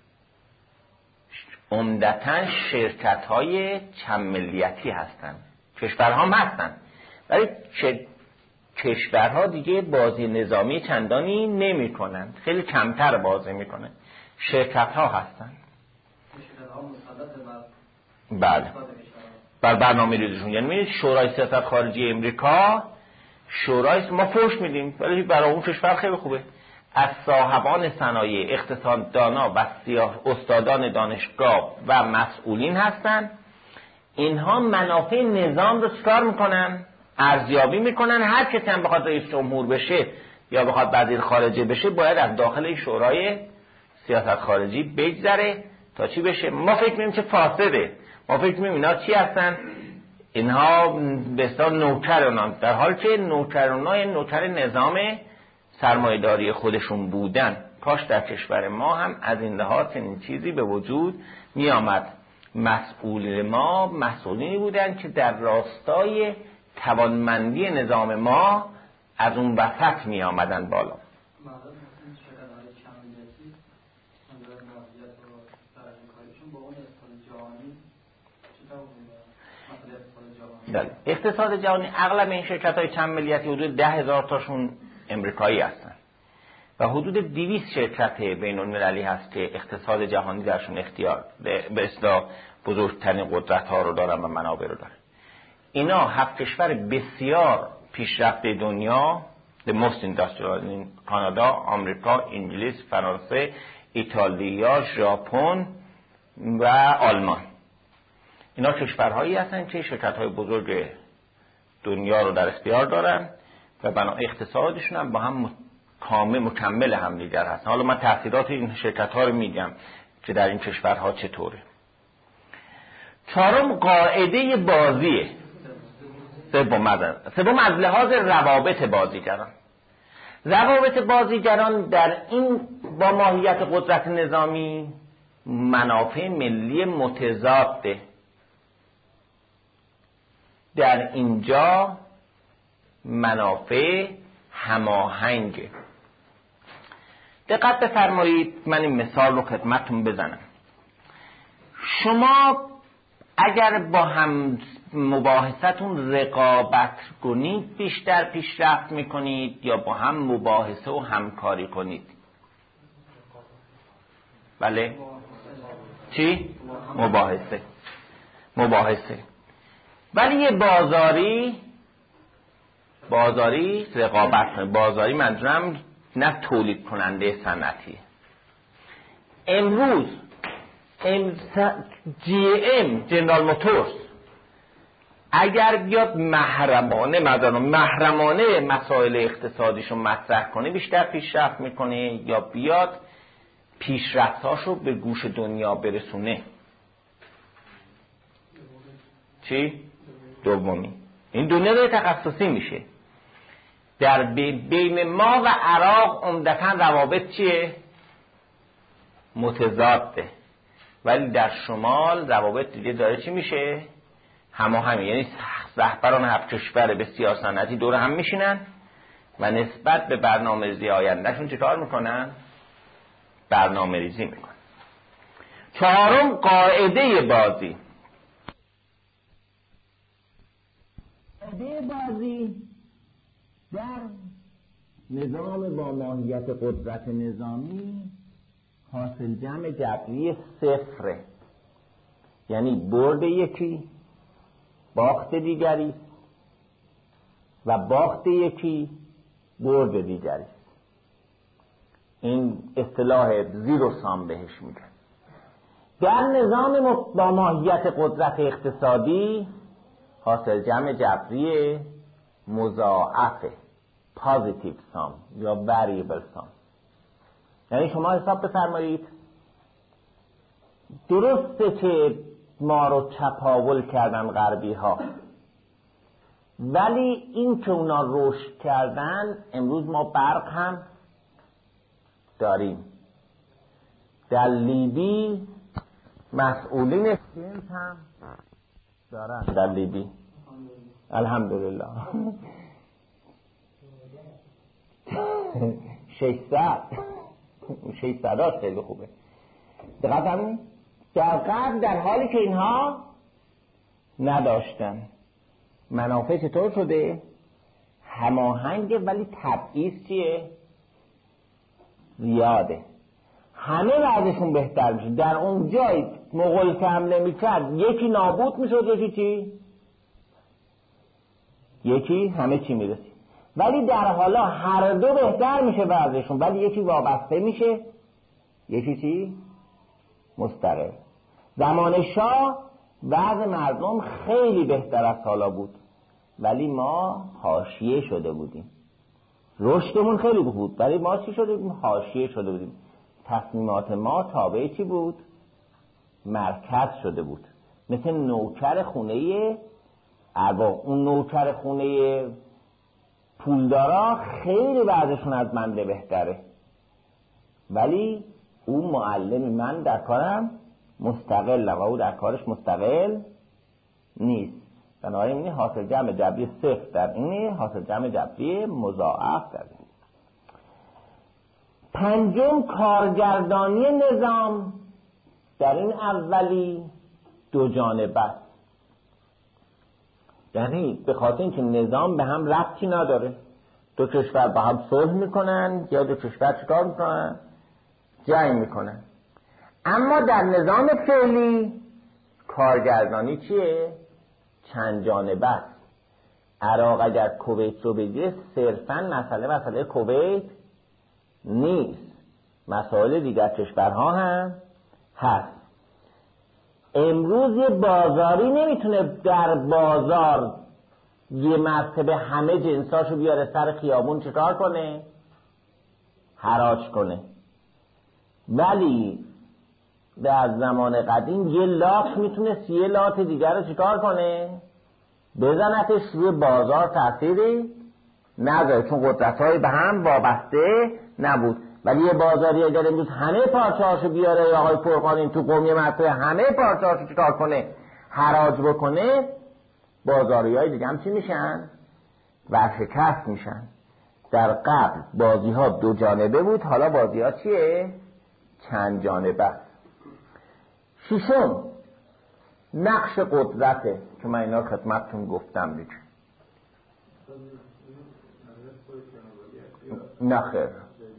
عمدتاً شرکت‌های چند ملیتی هستند. کشورها هم هستند ولی کشورها دیگه بازی نظامی چندانی نمی‌کنند، خیلی کمتر بازی می‌کنند. شرکت‌ها هستند. بله. بر برنامه ریزیشون، یعنی شورای سیاست خارجی امریکا، شورای ما فوش میدیم ولی برای اون کشور خیلی خوبه، از صاحبان صنایع، اقتصاددانا و استادان دانشگاه و مسئولین هستن. اینها منافع نظام رو چکار میکنن؟ ارزیابی میکنن. هر کسی هم بخواد رئیس جمهور بشه یا بخواد وزیر خارجه بشه باید از داخل شورای سیاست خارجی بگذره تا چی بشه. ما فکر می‌کنیم که فاسده، ما فکر می‌کنیم اینا چی هستن؟ اینها به اصطلاح نوکرانن، در حالی که نوکر نظام سرمایه‌داری خودشون بودن. کاش در کشور ما هم از این لحاظ این چیزی به وجود می آمد. مسئولینی بودن که در راستای توانمندی نظام ما از اون وسط می آمدن بالا. اقتصاد جهانی اغلب این شرکت‌های چند ملیتی حدود 10,000 تاشون امریکایی هستن و حدود 200 شرکت بین‌المللی هست که اقتصاد جهانی درشون اختیار به اصطلاح بزرگترین قدرت‌ها رو دارن و منابع رو دارن. اینا 7 کشور بسیار پیشرفته دنیا، the most industrial، کانادا، آمریکا، انگلیس، فرانسه، ایتالیا، ژاپن و آلمان. اینا کشورهایی هستن که شرکت‌های بزرگ دنیا رو در اختیار دارن و بنا اقتصادشون هم با هم مکمل هم دیگر هستن. حالا من تأثیرات این شرکت‌ها رو میگم که در این کشورها چطوره. چهارم قاعده بازیه. سوم از لحاظ روابط بازیگران در این با ماهیت قدرت نظامی منافع ملی متضاده. در اینجا منافع هماهنگه. دقت بفرمایید من این مثال رو خدمتتون بزنم. شما اگر با هم مباحثتون رقابت کنید بیشتر پیشرفت میکنید یا با هم مباحثه و همکاری کنید؟ بله؟ چی؟ مباحثه. ولی یه بازاری بازاری رقابت کنه. بازاری منظورم نه تولید کننده صنعتی. امروز GM جنرال موتورز اگر بیاد محرمانه مسائل اقتصادیشو مطرح کنه بیشتر پیشرفت میکنه یا بیاد پیشرفتاشو به گوش دنیا برسونه؟ چی؟ دومی. این دنیا داره تخصصی میشه. در بین ما و عراق عمدتاً روابط چیه؟ متضاده. ولی در شمال روابط دیگه داره چی میشه؟ هماهنگ. یعنی رهبران هفت کشور بسیار صنعتی دور هم میشینن و نسبت به برنامه‌ریزی آیندهشون چیکار میکنن؟ برنامه‌ریزی میکنن. چهارم، قاعده بازی. قاعده بازی در نظام با ماهیت قدرت نظامی حاصل جمع جبری صفره. یعنی برد یکی باخت دیگری و باخت یکی برد دیگری. این اصطلاح زیرو سام بهش میگن. در نظام با ماهیت قدرت اقتصادی حاصل جمع جبری مضاعفه، پازیتیو سام یا وریبل سام. یعنی شما حساب بفرمایید درسته که ما رو چپاول کردن غربی ها، ولی این که اونا رشد کردن امروز ما برق هم داریم. در لیبی مسئولین جنس هم دارن. در لیبی الحمدلله 600 خیلی خوبه. دقیق همین در قبل در حالی که اینها نداشتن منافع چطور شده؟ هماهنگه ولی تبعیض چیه؟ زیاده. همه وضعشون بهتر میشه. در اون جای مغول که حمله میکرد یکی نابود میشد، یکی چی؟ یکی همه چی میرسید. ولی در حالا هر دو بهتر میشه وضعشون، ولی یکی وابسته میشه یکی چی؟ مستقل. زمان شاه وضع مردم خیلی بهتر از حالا بود، ولی ما حاشیه شده بودیم. رشدمون خیلی بود ولی ما چی شده بودیم؟ حاشیه شده بودیم. تصمیمات ما تابع چی بود؟ مرکز شده بود. مثل نوکر خونه ارباب. اون نوکر خونه پولدارا خیلی وضعشون از من بهتره، ولی اون معلمی من در کارم مستقلم و او در کارش مستقل نیست. بنابراین این حاصل جمع جبری صفر در اینه، حاصل جمع جبری مضاعف در اینه. پنجم، کارگردانی نظام در این اولی دو جانبه است. یعنی به خاطر اینکه نظام به هم ربطی نداره، دو کشور با هم صلح میکنن یا دو کشور چیکار میکنن؟ جنگ میکنن. اما در نظام فعلی کارگردانی چیه؟ چند جانبه است. عراق اگر کویت رو بگیره صرفاً مسئله کویت نیست، مسائل دیگر کشورها هم هست. امروز یه بازاری نمیتونه در بازار یه مرتبه همه جنساشو بیاره سر خیابون چیکار کنه؟ حراج کنه. ولی در زمان قدیم یه لات میتونه یه لات دیگر رو چیکار کنه؟ بزنتش روی بازار تأثیری نداره، چون قدرت‌های به هم وابسته نبود. ولی یه بازاری اگر امروز همه پارچه‌هاشو بیاره یا آقای فرقان تو قومی مرتبه همه پارچه‌هاشو چیکار کنه؟ حراج بکنه، بازاری‌های دیگه هم چی میشن؟ ورشکست میشن. در قبل بازی‌ها دو جانبه بود، حالا بازی‌ها چیه؟ چند جانبه. ششم، نقش قدرته که من اینا خدمتتون گفتم دیگه. نخیر،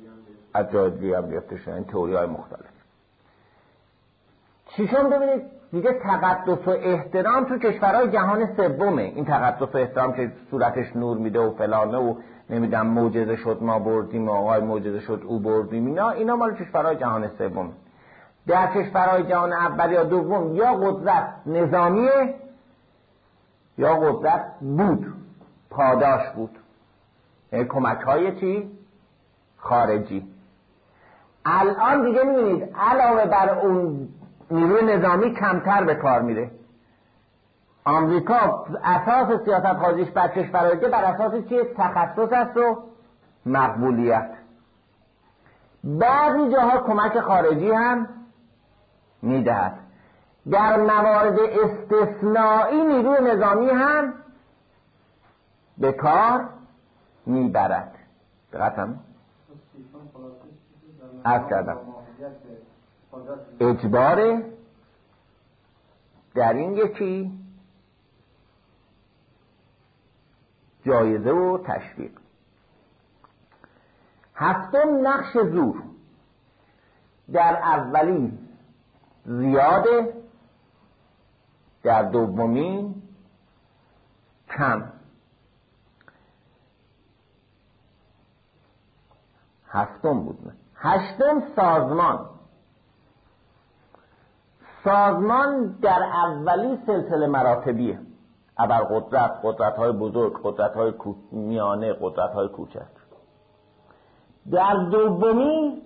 از جای دیگه هم گرفته شدن، این تئوری‌های مختلف. ششم، ببینید دیگه تقدس و احترام تو کشورهای جهان سومه. این تقدس و احترام که صورتش نور میده و فلانه و نمیدونم معجزه شد ما بردیم و آقای معجزه شد او بردیم، اینا مال کشورهای جهان سوم. در کشورهای جهان اول یا دوم یا قدرت نظامیه یا قدرت بود، پاداش بود، یعنی کمک‌های چی؟ خارجی. الان دیگه می‌بینید علاوه بر اون نیروی نظامی کمتر به کار میره. آمریکا اساس سیاست خارجیش بر کشورهای دیگه بر اساس چیه؟ تخصص است و مقبولیت. بعضی جاها کمک خارجی هم میدهد. در موارد استثنایی نیروی نظامی هم به کار میبرد. دقیقاً عرض کردم اجباره در این یکی جایزه و تشویق. هفتم نقش زور. در اولی زیاده، در دومی کم. هفتم بود. هشتم سازمان در اولی سلسله مراتبیه. ابرقدرت، قدرت‌های بزرگ، قدرت‌های میانه، قدرت‌های کوچک. در دومی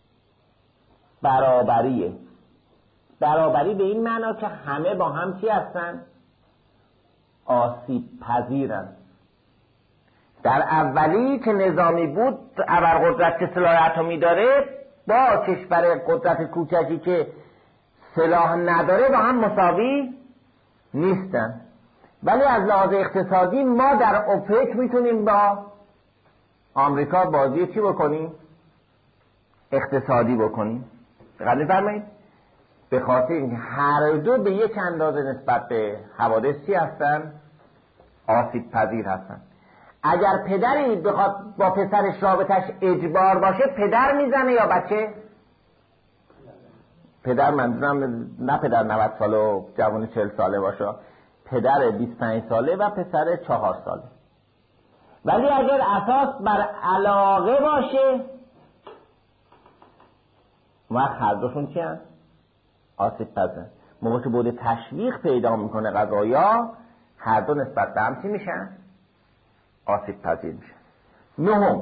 برابریه. برابری به این معنا که همه با هم چی هستن؟ آسیب پذیرن. در اولی که نظامی بود ابرقدرت که سلاح اتمی داره با کشور قدرت کوچکی که سلاح نداره با هم مساوی نیستن. ولی از لحاظ اقتصادی ما در اوپک میتونیم با آمریکا بازی چی بکنیم؟ اقتصادی بکنیم. دقت می‌فرمایید؟ به خاطر اینکه هر دو به یک اندازه نسبت به حوادث چی هستن؟ آسیب پذیر هستن. اگر پدری بخواد با پسرش رابطش اجبار باشه پدر میزنه یا بچه؟ پدر، منظورم نه پدر 90 ساله و جوان 40 ساله باشه، پدر 25 ساله و پسر 4 ساله. ولی اگر اساس بر علاقه باشه وقت هر دوشون چی هست؟ آسیب پذیر. موقع که بود تشویق پیدا میکنه قضایا هر دو نسبت به هم چی میشن؟ آسیب پذیر میشن. نهم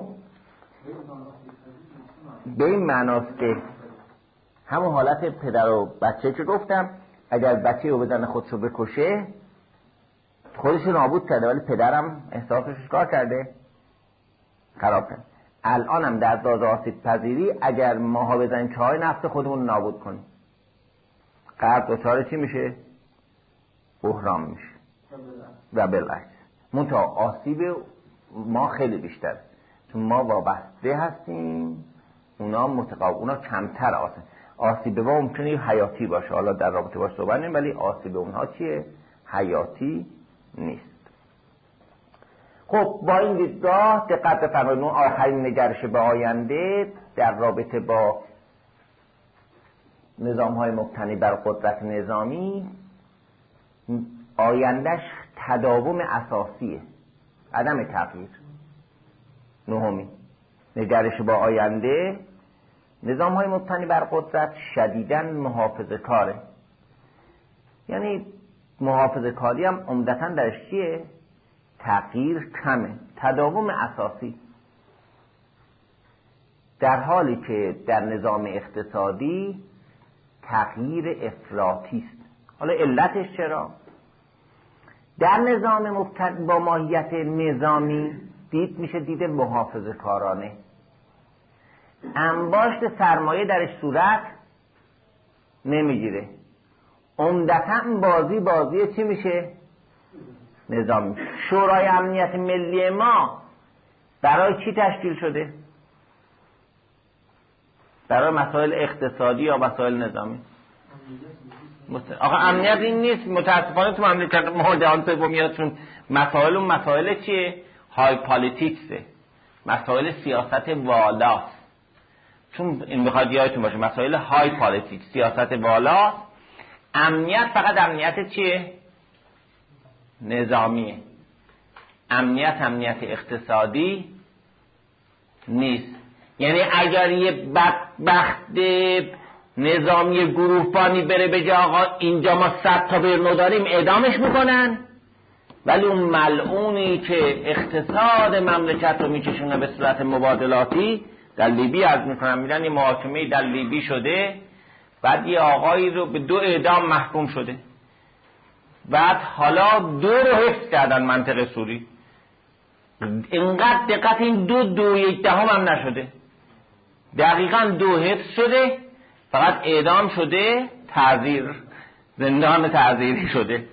به این معناست که همون حالت پدر و بچه که گفتم، اگر بچه رو بزنه خودشو بکشه خودشو نابود کرده، ولی پدرم احساسش کار کرده؟ خراب کرد. الان هم در داز آسیب پذیری اگر ماها بزنیم چای نفت خودمون نابود کنیم قرب دوچاره چی میشه؟ بحران میشه و بالعکس. منتها آسیب ما خیلی بیشتر چون ما وابسته هستیم، اونا کمتر آسیب ما ممکنه حیاتی باشه، حالا در رابطه باش صحبت نیم، ولی آسیب اونها چیه؟ حیاتی نیست. خب با این دیدگاه دقت بفرمایید، آخرین نگرش به آینده در رابطه با نظام‌های مبتنی بر قدرت نظامی، آیندهش تداوم اساسیه، عدم تغییر. نهمی نگرش با آینده، نظام‌های مبتنی بر قدرت شدیداً محافظه‌کاره. یعنی محافظه‌کاری هم عمدتاً درش چیه؟ تغییر کمه، تداوم اساسی. در حالی که در نظام اقتصادی تغییر افراطی است. حالا علتش چرا؟ در نظام با ماهیت نظامی دید میشه دید محافظه‌کارانه، انباشت سرمایه درش صورت نمیگیره، عمدتاً بازی چی میشه؟ نظامی. شورای امنیت ملی ما برای چی تشکیل شده؟ برای مسائل اقتصادی یا مسائل نظامی؟ آخه امنیت این نیست متاسفانه تو مملکت ما جهان سومیاتون مسائل چیه؟ های پالیتیکسه، مسائل سیاست والاست. چون این بخواد یادتون باشه مسائل های پالیتیکس سیاست والاست، امنیت فقط امنیت چیه؟ نظامیه. امنیت اقتصادی نیست. یعنی اگر یه بدبخت نظامی گروهبانی بره بگه آقا اینجا ما 100 تا برنو داریم، اعدامش میکنن، ولی اون ملعونی که اقتصاد مملکت رو میکشونه به صورت مبادلاتی، در لیبی عرض میکنم، میدن یه محاکمه در لیبی شده، بعد یه آقایی رو به 2 اعدام محکوم شده، بعد حالا 2 رو حفظ کردن منطقه سوری. اینقدر دقت این 2 1 دهم هم نشده، دقیقاً 2 حفظ شده، فقط اعدام شده، تعزیر، زندان تعزیری شده.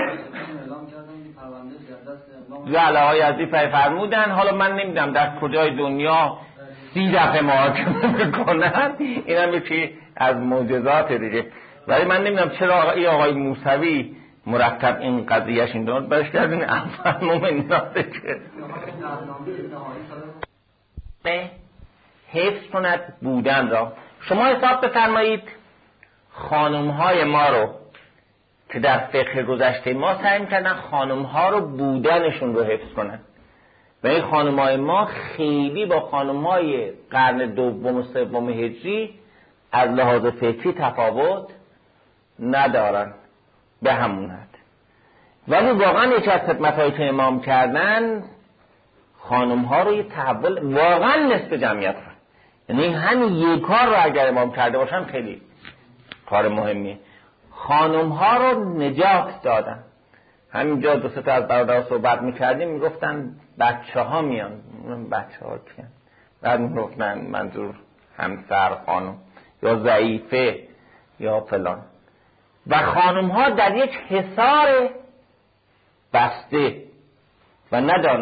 های از این فرمودن. حالا من نمیدونم در کجای دنیا 30 دفعه محاکمه میکنن، این هم یکی از معجزات دیگه. ولی من نمیدونم چرا این آقای موسوی مرتب این قضیهش این دارد برش کردین اول مومناته که حفظ کند بودن را. شما حساب بفرمایید خانم‌های ما رو که در فقه گذشته ما سعی می‌کردن خانم‌ها رو بودنشون رو حفظ کنن، و این خانم‌های ما خیلی با خانم‌های قرن 2 و 3 هجری از لحاظ فکری تفاوت ندارن به همون حد. ولی واقعا یکی از خدمت‌هایی که امام کردن خانم‌ها رو یه تحول واقعا نصف جمعیت رو، یعنی همین یک کار رو اگر امام کرده باشن خیلی کار مهمیه. خانم‌ها رو نجات دادن. همینجا 2 تا از برادرها صحبت می‌کردیم، میگفتن بچه‌ها میان، بچه‌ها کیان؟ بعد میگفتن منظور همسر خانم یا ضعیفه یا فلان. و خانم‌ها در یک حصار بسته و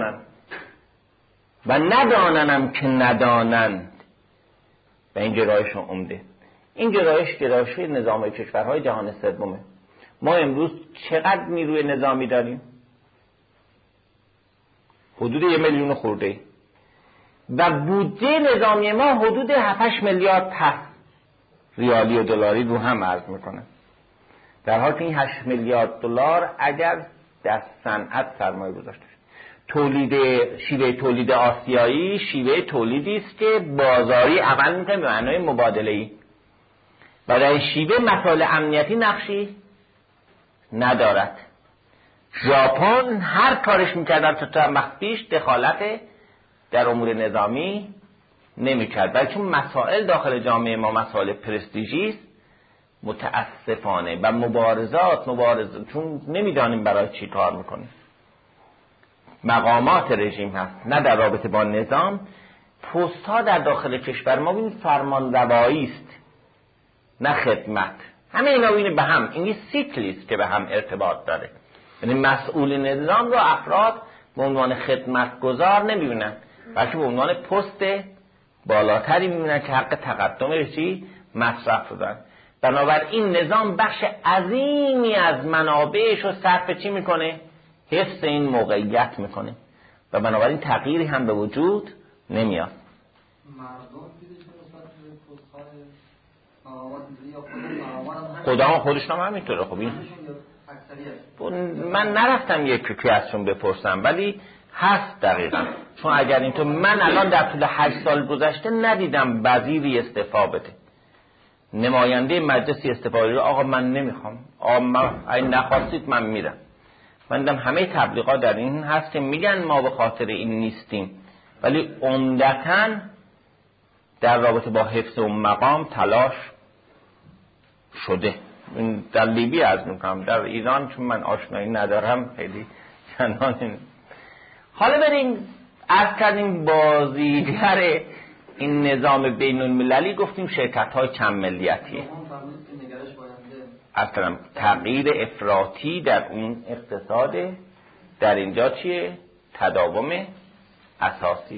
نداننم که ندانند، و این گرایش عمده. این گرایش نظام کشورهای جهان سومه. ما امروز چقدر نیروی نظامی داریم؟ حدود 1 میلیون خورده، و بودجه نظامی ما حدود 7-8 میلیارد ریالی و دلاری رو هم عرض میکنه، در حالی که این 8 میلیارد دلار اگر در صنعت سرمایه گذاشته شد. شیوه تولید آسیایی شیوه تولیدی است که بازاری عمل میکنه به معنای مبادله‌ای، و در این شیوه مسائل امنیتی نقشی ندارد. ژاپن هر کارش میکردن تا مخفیش دخالت در امور نظامی نمیکرد، ولی چون مسائل داخل جامعه ما مسائل پرستیژی است متاسفانه، و مبارزات چون نمیدانیم برای چی کار میکنیم، مقامات رژیم هست نه در رابطه با نظام. پست ها در داخل کشور ما ببینید فرمان روایی است نه خدمت. همه اینا ببینید به هم، این سیکلی است که به هم ارتباط داره. یعنی مسئول نظام رو افراد به عنوان خدمتگزار نمیبینن، بلکه به عنوان پست بالاتری میبینن که حق تقدم رژیم مصرف رو دارن. بنابراین نظام بخش عظیمی از منابعش رو صرف چی میکنه؟ حفظ این موقعیت میکنه، و بنابراین تغییری هم به وجود نمیاد. خودشون هم همینطوره. خب این من نرفتم یکی ازشون بپرسم، ولی هست دقیقا. چون اگر اینطور من الان در طول 8 سال گذشته ندیدم وزیری استعفا بده، نماینده مجلسی استعفا بده آقا من نمیخوام، آقا من اگه نخواستید من میرم. من دیدم همه تبلیغات در این هست که میگن ما به خاطر این نیستیم، ولی عمدتاً در رابطه با حفظ اون مقام تلاش شده. در لیبی عرض میکنم، در ایران چون من آشنایی ندارم خیلی چندان. حالا بریم عرض کردیم بازیگر این نظام بین المللی، گفتیم شرکت های چند ملیتیه. عرض کردم تغییر افراطی در اون اقتصاد در اینجا چیه؟ تداوم اساسی.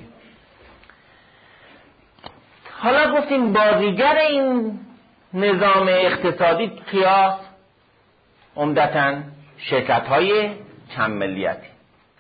حالا گفتیم بازیگر این نظام اقتصادی قیاس عمدتاً شرکت‌های چند ملیتی.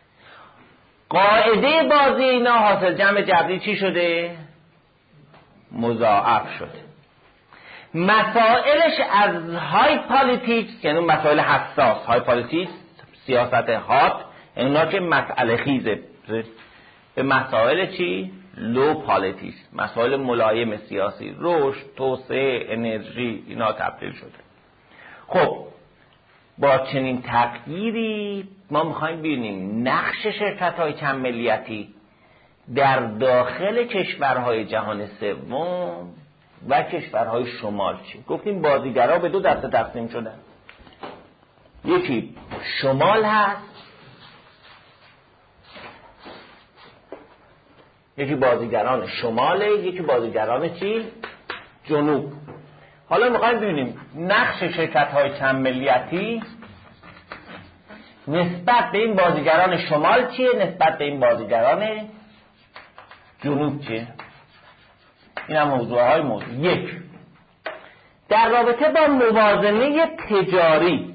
قاعده بازی اینا حاصل جمع جبری چی شده؟ مضاعف شده. مسائلش از های پالیتیکس، یعنی مسائل حساس، های پالیتیکس سیاست هات، اینا که مسئله خیزه، به مسائل چی؟ لو پالیتیکس، مسائل ملایم سیاسی، رشد، توسعه، انرژی، اینا تبدیل شده. خب با چنین تغییری ما میخوایم ببینیم نقش شرکت‌های چند ملیتی در داخل کشورهای جهان سوم و کشورهای شمال چی؟ گفتیم بازیگرها به دو دسته تقسیم شدن، یکی شمال هست، یکی بازیگران شماله، یکی بازیگران چی؟ جنوب. حالا میخوایم ببینیم نقش شرکت‌های چند ملیتی نسبت به این بازیگران شمال چیه، نسبت به این بازیگران جنوب چیه. این هم موضوع. یک، در رابطه با موازنه تجاری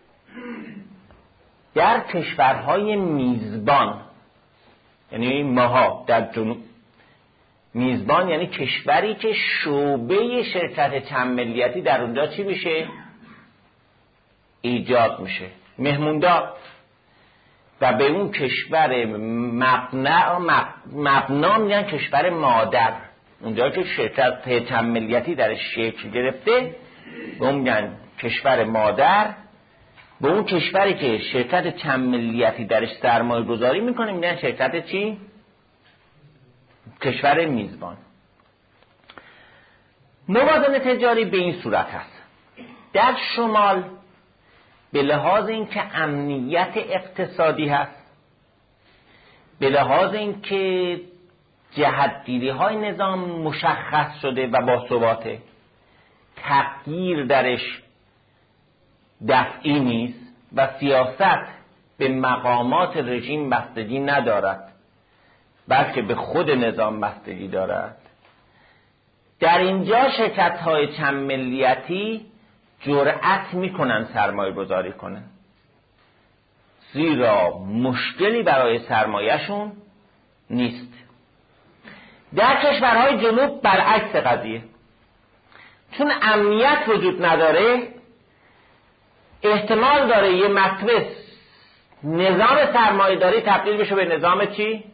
در کشورهای میزبان، یعنی ماها در جنوب، میزبان یعنی کشوری که شعبه شرکت چند ملیتی در اونجا چی میشه؟ ایجاد میشه، مهموندار، و به اون کشور مبنا میگن کشور مادر. اونجا که شرکت چند ملیتی درش شکل گرفته به اون میگن کشور مادر. به اون کشوری که شرکت چند ملیتی درش سرمایه گذاری میکنه میگن شرکت چی؟ کشور میزبان. موازنه تجاری به این صورت هست: در شمال به لحاظ اینکه امنیت اقتصادی هست، به لحاظ اینکه جهتگیری های نظام مشخص شده و باثباته، تغییر درش دفعی نیست و سیاست به مقامات رژیم بستگی ندارد بلکه به خود نظام بستگی دارد، در اینجا شرکت‌های چند ملیتی جرأت میکنن سرمایه گذاری کنن، زیرا مشکلی برای سرمایه‌شون نیست. در کشورهای جنوب برعکس قضیه، چون امنیت وجود نداره، احتمال داره یه مطبع نظام سرمایه‌داری تبدیل بشه به نظام چی؟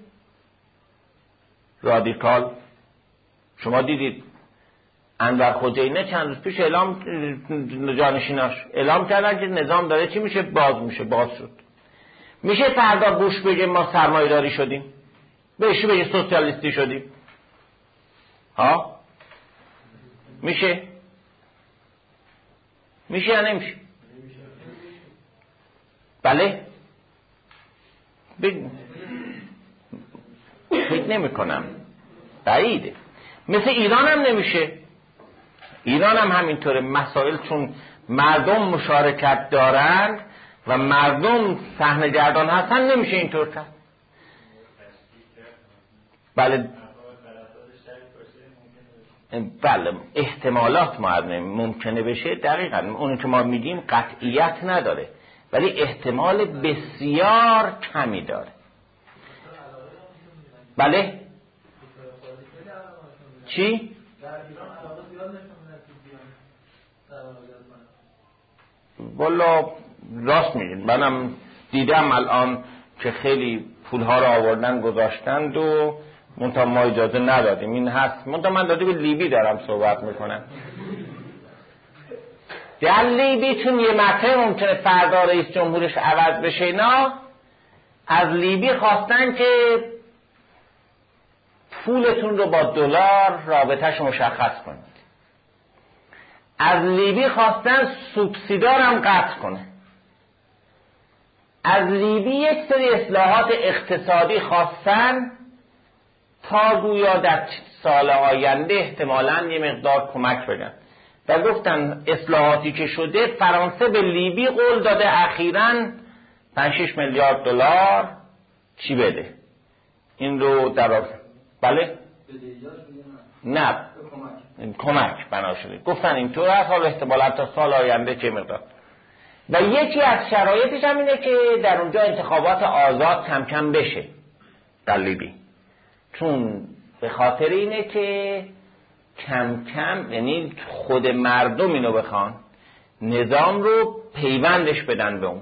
رادیکال. شما دیدید انور خوجینه چند روز پیش جانشیناش اعلام کردن که نظام داره چی میشه؟ باز شد. میشه فردا بوش بگه ما سرمایه‌داری شدیم، بگه سوسیالیستی شدیم؟ ها؟ میشه یا نمیشه؟ بله؟ فکر نمی کنم، بعیده. مثل ایران هم نمیشه. ایران هم همینطوره. مسائل چون مردم مشارکت دارن و مردم صحنه‌گردان هستن نمیشه اینطور کرد. بله احتمالات ممکنه بشه، دقیقاً اون که ما میگیم قطعیت نداره ولی احتمال بسیار کمی داره. بله چی؟ والا راست میگین، منم دیدم الان که خیلی پولها رو آوردن گذاشتند و منتها ما اجازه ندادیم. این هست، منتها من داده به لیبی دارم صحبت میکنم. در لیبی چون یه مطلب ممکنه فردا رئیس جمهورش عوض بشه، اینا از لیبی خواستن که پولتون رو با دلار رابطهش مشخص کنید. از لیبی خواستن سوبسیدار هم قطع کنه. از لیبی یک سری اصلاحات اقتصادی خواستن تا گویا در سال آینده احتمالاً یه مقدار کمک بدن و گفتن اصلاحاتی که شده، فرانسه به لیبی قول داده اخیراً 5-6 میلیارد دلار چی بده. این رو در بله؟ نه کمک بنا شده. گفتن اینطور هست، حالا احتمالاً تا سال آینده چه مقدار. و یکی از شرایطش هم اینه که در اونجا انتخابات آزاد کم کم بشه در لیبی، چون به خاطر اینه که کم کم، یعنی خود مردم اینو بخوان، نظام رو پیوندش بدن به اون.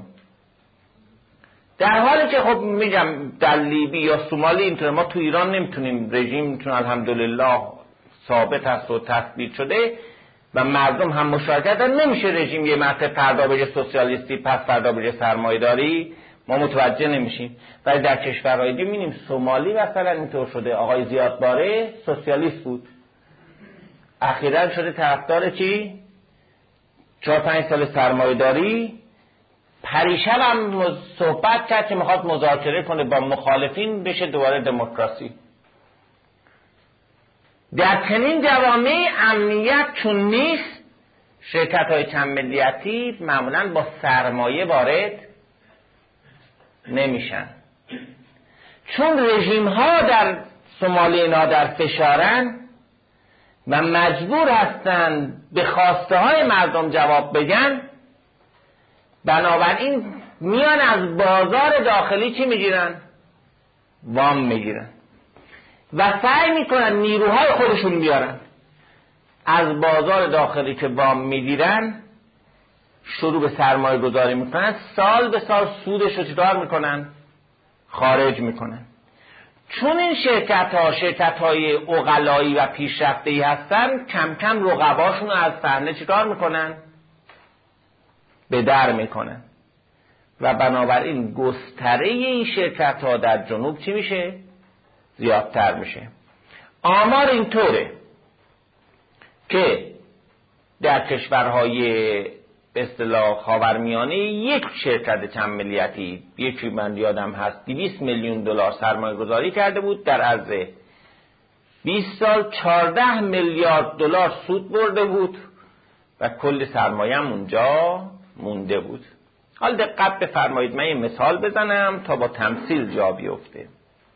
در حالی که خب میگم در لیبی یا سومالی اینطور، ما تو ایران نمیتونیم، رژیم چون الحمدلله ثابت هست و تثبیت شده و مردم هم مشارکت دارن، نمیشه رژیم یه مرتبه فردا بشه سوسیالیستی پس فردا بشه سرمایه‌داری، ما متوجه نمیشیم. ولی در کشورهای دیگه می‌بینیم سومالی مثلا اینطور شده، آقای زیاد باره سوسیالیست بود، اخیراً شده طرفدار چی؟ 4-5 سال سرمایه‌داری. پریشب هم صحبت کرد که میخواد مذاکره کنه با مخالفین بشه دوباره دموکراسی. در چنین جوامع امنیت چون نیست، شرکت‌های چند ملیتی معمولاً با سرمایه وارد نمیشن، چون رژیم‌ها در سومالی اینا در فشارن و مجبور هستن به خواسته های مردم جواب بگن. بنابراین میان از بازار داخلی چی میگیرن؟ وام میگیرن و سعی میکنن نیروهای خودشون بیارن. از بازار داخلی که وام میگیرن شروع به سرمایه گذاری میکنن، سال به سال سودش رو چیکار میکنن؟ خارج میکنن. چون این شرکت های عقلایی و پیشرفته‌ای هستن، کم کم رقباشون رو از صحنه چیکار میکنن؟ به در میکنن و بنابراین گستره این شرکت ها در جنوب چی میشه؟ زیادتر میشه. آمار اینطوره که در کشورهای به اصطلاح خاورمیانه یک شرکت چند ملیتی، یکی من یادم هست 200 میلیون دلار سرمایه گذاری کرده بود، در عرض 20 سال 14 میلیارد دلار سود برده بود و کل سرمایه هم اونجا مونده بود. حال دقت بفرمایید، من یه مثال بزنم تا با تمثیل جا بیفته.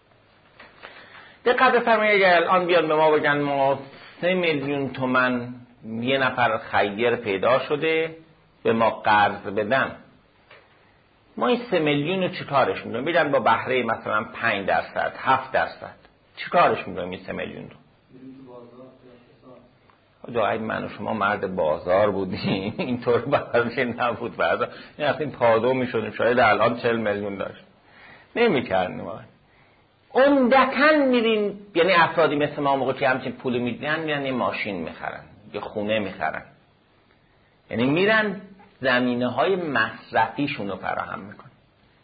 دقت بفرمایید، اگر الان بیان به ما بگن ما 3 میلیون تومان یه نفر خیر پیدا شده به ما قرض بدن، ما این 3 میلیون رو چیکارش می‌کنیم؟ میدن با بهره مثلا 5%، 7%، چیکارش می‌کنیم این 3 میلیون رو؟ جای من و شما مرد بازار بودیم، اینطور بازار نبود، بازار این اصلا پادو میشدیم، شاید الان 40 میلیون داشت نمی‌کردیم. عمدتاً میرین، یعنی افرادی مثل ما موقع که همچین پول میدن میرن یه ماشین میخرن، یه خونه میخرن، یعنی میرن زمینه‌های مصرفیشون رو فراهم میکنن.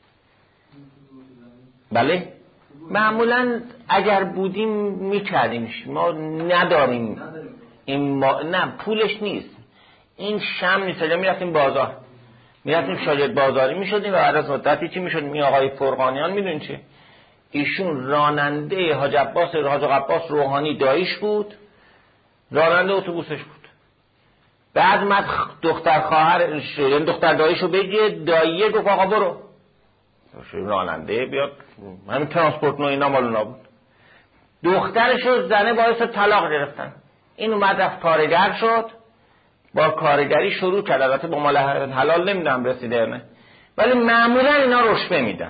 بله معمولاً اگر بودیم میکردیمش، ما نداریم این نه پولش نیست، این شم نیست. میرفتیم بازار، میرفتیم شاگرد بازاری میشدیم و بعد از مدتی چی میشد؟ می آقای فرقانیان میدونین چه؟ ایشون راننده حاج عباس روحانی داییش بود، راننده اتوبوسش بود. بعد اومد دختر خواهر، یعنی دختر داییشو بگه، داییه گفت آقا برو راننده بیاد، همین ترانسپورت نو اینا مال اونا بود. دخترشو زنه باعث طلاق گرفتن، این اومد رفت کارگر شد، با کارگری شروع کرد، البته با مال حلال نمیدونم رسیده نه، ولی معمولا اینا رشوه میدن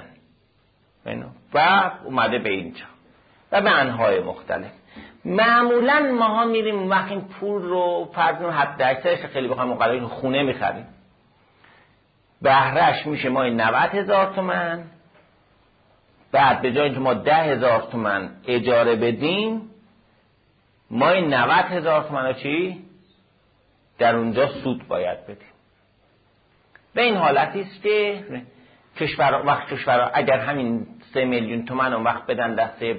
و اومده به اینجا و به انواع مختلف. معمولا ماها میریم وقتی این پول رو فرضاً حد اکثرش خیلی بخوایم مقداری خونه میخریم، بهرهش میشه ما 90,000 تومان، بعد به جای اینکه ما 10,000 تومان اجاره بدیم، ما 90,000 تومان رو چی؟ در اونجا سود باید بدیم. به این حالتی است که کشور اگر همین 3 میلیون تومان اون وقت بدن دسته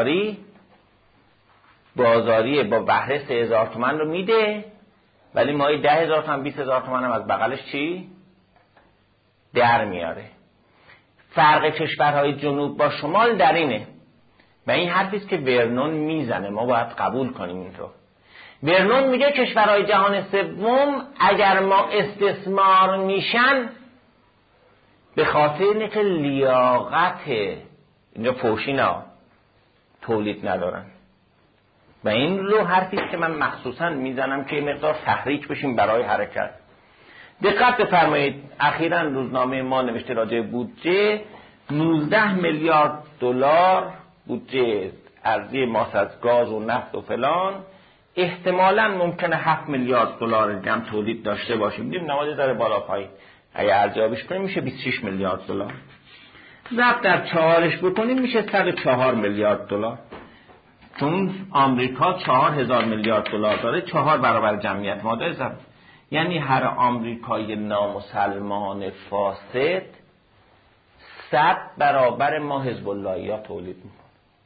بازاری با بهره 3,000 تومان رو میده، ولی ما 10,000 تومان 20,000 تومان هم از بغلش چی؟ در میاره. فرق کشورهای جنوب با شمال در اینه و این حرفیست که ورنون میزنه، ما باید قبول کنیم این رو. ورنون میگه کشورهای جهان سوم اگر ما استثمار میشن به خاطر اینه که لیاقت اینجا پوشینا تولید ندارن و این رو حرفیست که من مخصوصا میزنم که مقدار تحریک بشیم برای حرکت. دقت بفرمایید، اخیراً روزنامه ما نوشته راجع بودجه 19 میلیارد دلار بودجه ارزی ماست از گاز و نفت و فلان احتمالاً ممکنه 7 میلیارد دلار جمع تولید داشته باشیم. می‌بینیم نماد داره بالا پایین. اگه ارزیابیش کنیم میشه 26 میلیارد دلار. ضرب در 4ش بکنیم میشه 104 میلیارد دلار. چون آمریکا 4000 میلیارد دلار داره، 4 برابر جمعیت ما داره. یعنی هر آمریکایی نامسلمان فاسد 100 برابر ما حزب اللهی ها تولید میکنه.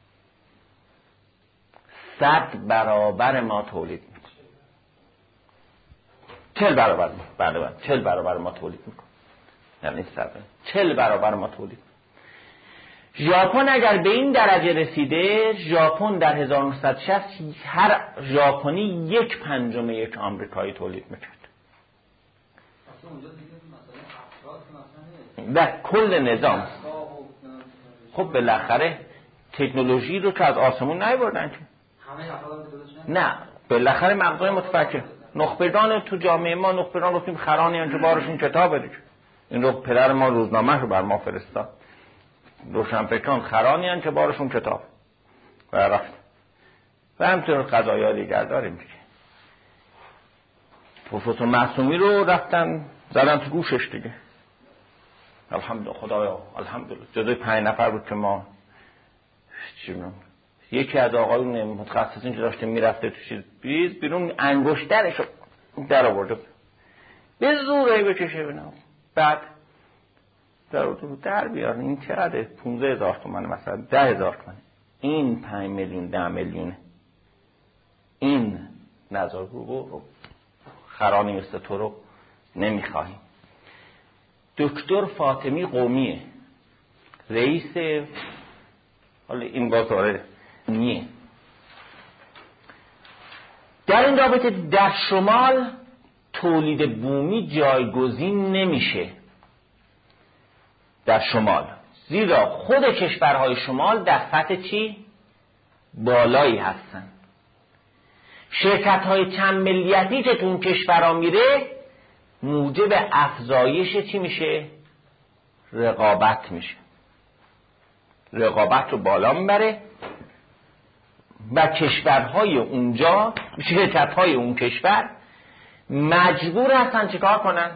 100 برابر ما تولید میکنه. 40 برابر ما. بله 40 برابر ما تولید میکنه. یعنی 40 برابر ما تولید. ژاپن اگر به این درجه رسیده، ژاپن در 1960 هر ژاپنی 1/5 یک آمریکایی تولید میکرد. در کل نظام. خب بالاخره تکنولوژی رو که از آسمون نیاوردن که. نه بالاخره مغزای متفکر. نخبگان تو جامعه ما، نخبگان گفتیم خرانی که بارشون کتابه دیگه. این رو پدر ما روزنامه رو بر ما فرستاد. روشنفکران خرانی که بارشون کتاب و رفت. و همچنین قضایا دیگر داریم دیگه. پروفسور معصومی رو رفتن زدن تو گوشش دیگه. الحمدلله خدایا الحمدلله. جزو 5 نفر بود که ما یکی از آقایون متخصصین که داشته میرفته تو چیز بیرون انگشترش در آورده به زوری بکشه بینم. بعد در بیار این چقدر 15000 تومان مثلا 10000 تومان. این 5 میلیون 10 میلیونه. این نظر رو خرانی مثل تو رو نمیخواهیم. دکتر فاطمی قومیه رئیس حالا این بازاره نیه. در این رابطه در شمال تولید بومی جایگزین نمیشه در شمال، زیرا خود کشورهای شمال در سطح چی؟ بالایی هستن. شرکت‌های چند ملیتی که تو اون کشورها میره موجب افزایش چی میشه؟ رقابت میشه. رقابت رو بالا میبره و کشورهای اونجا، شرکت‌های اون کشور مجبور هستن چیکار کنن؟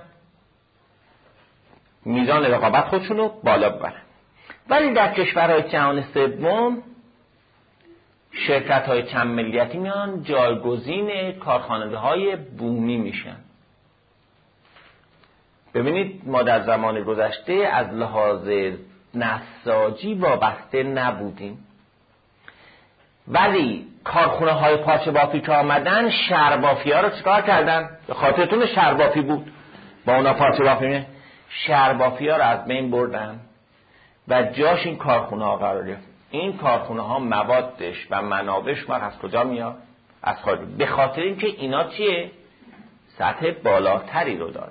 میزان رقابت خودشون رو بالا ببرن. ولی در کشورهای جهان سوم شرکت‌های چند ملیتی میان جایگزین کارخانه‌های بومی میشن. ببینید ما در زمان گذشته از لحاظ نساجی وابسته نبودیم، ولی کارخانه‌های پارچه بافی که آمدن شربافی‌ها رو چیکار کردن؟ به خاطرتون شربافی بود با اونا پارچه بافی، شربافی‌ها رو از بین بردن و جاش این کارخانه‌ها قرار گرفت. این کارخانه‌ها موادش و منابعش از کجا میاد؟ از خارج. به خاطر اینکه اینا چیه؟ سطح بالاتری رو داره.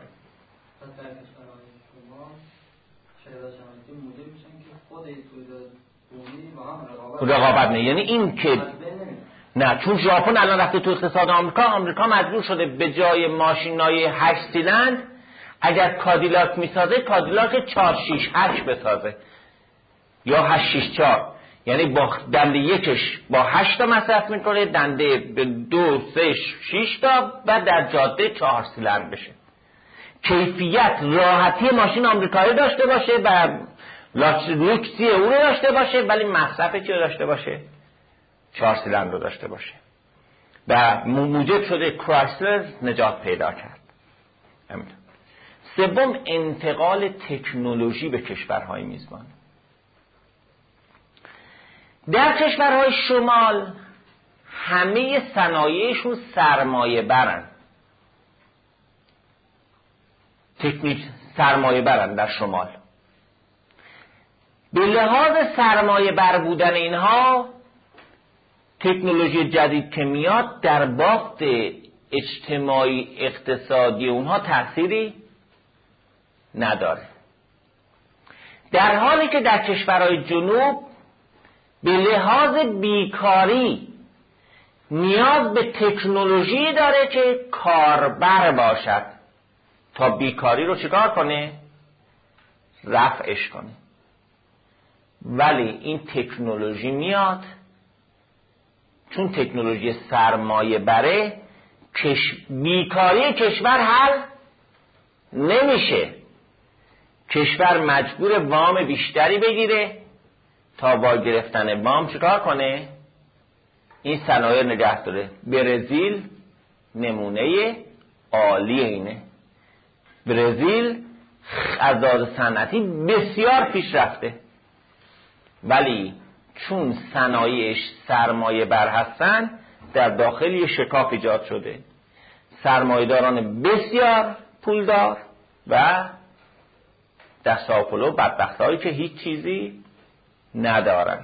رقابت نه، یعنی این که نه، چون ژاپن الان رفته تو اقتصاد آمریکا مجبور شده به جای ماشینای 8 سیلندر اگر کادیلاک میسازه کادیلاک 468 بسازه یا 864، یعنی با دنده یکش با 8 تا مصرف میکنه، دنده به 2 3 6 تا و در جاده 4 سیلندر بشه. کیفیت راحتی ماشین آمریکایی داشته باشه و لوکسی او رو داشته باشه، ولی مصرف چی رو داشته باشه؟ 4 سیلندر رو داشته باشه. و موجب شده کرایسلر نجات پیدا کرد. سوم، انتقال تکنولوژی به کشورهای میزبان. در کشورهای شمال همه صنایعشون سرمایه برن، سرمایه برن در شمال. به لحاظ سرمایه بر بودن اینها تکنولوژی جدید که میاد در بافت اجتماعی اقتصادی اونها تأثیری نداره، در حالی که در کشورهای جنوب به لحاظ بیکاری نیاز به تکنولوژی داره که کاربر باشد تا بیکاری رو چیکار کنه؟ رفعش کنه. ولی این تکنولوژی میاد چون تکنولوژی سرمایه بره بیکاری کشور حل نمیشه. کشور مجبور وام بیشتری بگیره تا با گرفتن وام چیکار کنه؟ این صنایع نگه داره. برزیل نمونه عالی اینه. برزیل از لحاظ صنعتی بسیار پیشرفته، ولی چون صنایعش سرمایه بر هستن در داخل یه شکاف ایجاد شده. سرمایه‌داران بسیار پولدار و در ساوپولو بدبختایی که هیچ چیزی ندارن.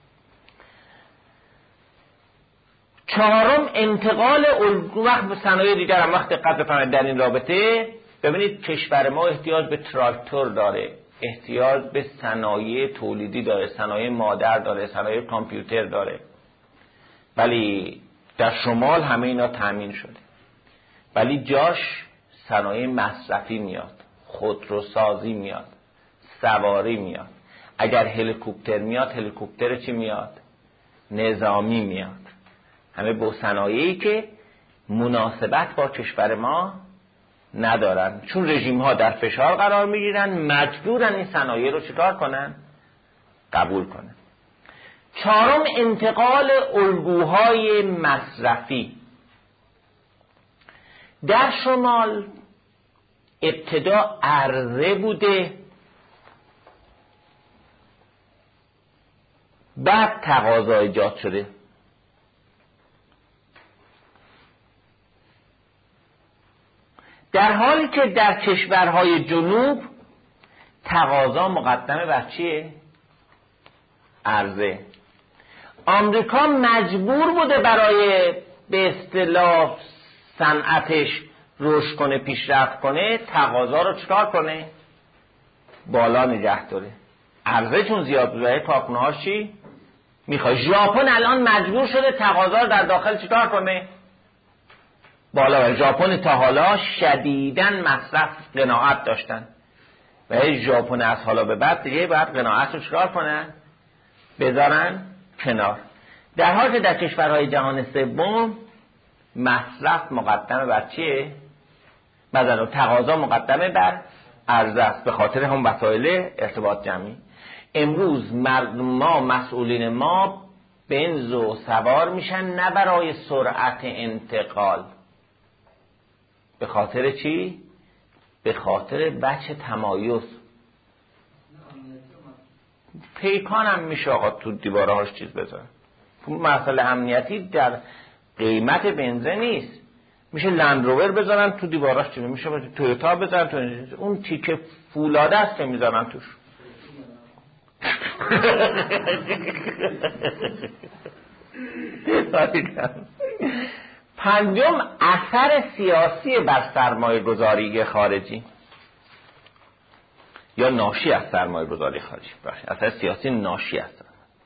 چهارم انتقال الگو. وقت به صنایع دیگر هم وقت دقت بفرمایید در این رابطه. ببینید کشور ما احتیاج به تراکتور داره، احتیاج به صنایع تولیدی داره، صنایع مادر داره، صنایع کامپیوتر داره، ولی در شمال همه اینا تامین شده. ولی جاش صنایع مصرفی میاد، خودروسازی میاد، سواری میاد. اگر هلیکوپتر میاد، هلیکوپتر چی میاد؟ نظامی میاد. همه با صنایعی که مناسبت با کشور ما ندارن، چون رژیم ها در فشار قرار میگیرن، مجبورن این صنایع رو چیکار کنن؟ قبول کنن. چهارم انتقال الگوهای مصرفی. در شمال ابتدا عرضه بوده، بعد تقاضا ایجاد شده. در حالی که در کشورهای جنوب تقاضا مقدمه بر چیه؟ عرضه. آمریکا مجبور بوده برای به اصطلاح صنعتش رشد کنه، پیشرفت کنه، تقاضا رو چکار کنه؟ بالا نگه داره. عرضه چون زیاد بوده، کارخونه‌هاش چی میخواد. ژاپن الان مجبور شده تقاضا رو در داخل چکار کنه؟ بالا. و ژاپن تا حالا شدیداً مصرف قناعت داشتن و ژاپن از حالا به بعد دیگه باید قناعت رو چکار کنن؟ بذارن کنار. در حالی که در کشورهای جهان سوم مصرف مقدمه بر چیه؟ مثلا تقاضا مقدمه بر عرضه است، به خاطر هم وسایل ارتباط جمعی. امروز ما مسئولین ما بنز و سوار میشن نه برای سرعت انتقال. به خاطر چی؟ به خاطر بچه تمایز. پیکان هم میشه آقا تو دیوارهاش چیز بذاره. مسئله امنیتی در قیمت بنزین نیست. میشه لندروور بذارن تو دیوارهاش چیز، میشه تویوتا بذارن تو اون تیکه فولاده است که میذارن توش. پنجم اثر سیاسی بر سرمایه گذاری خارجی یا ناشی از سرمایه گذاری خارجی. اثر سیاسی ناشی از.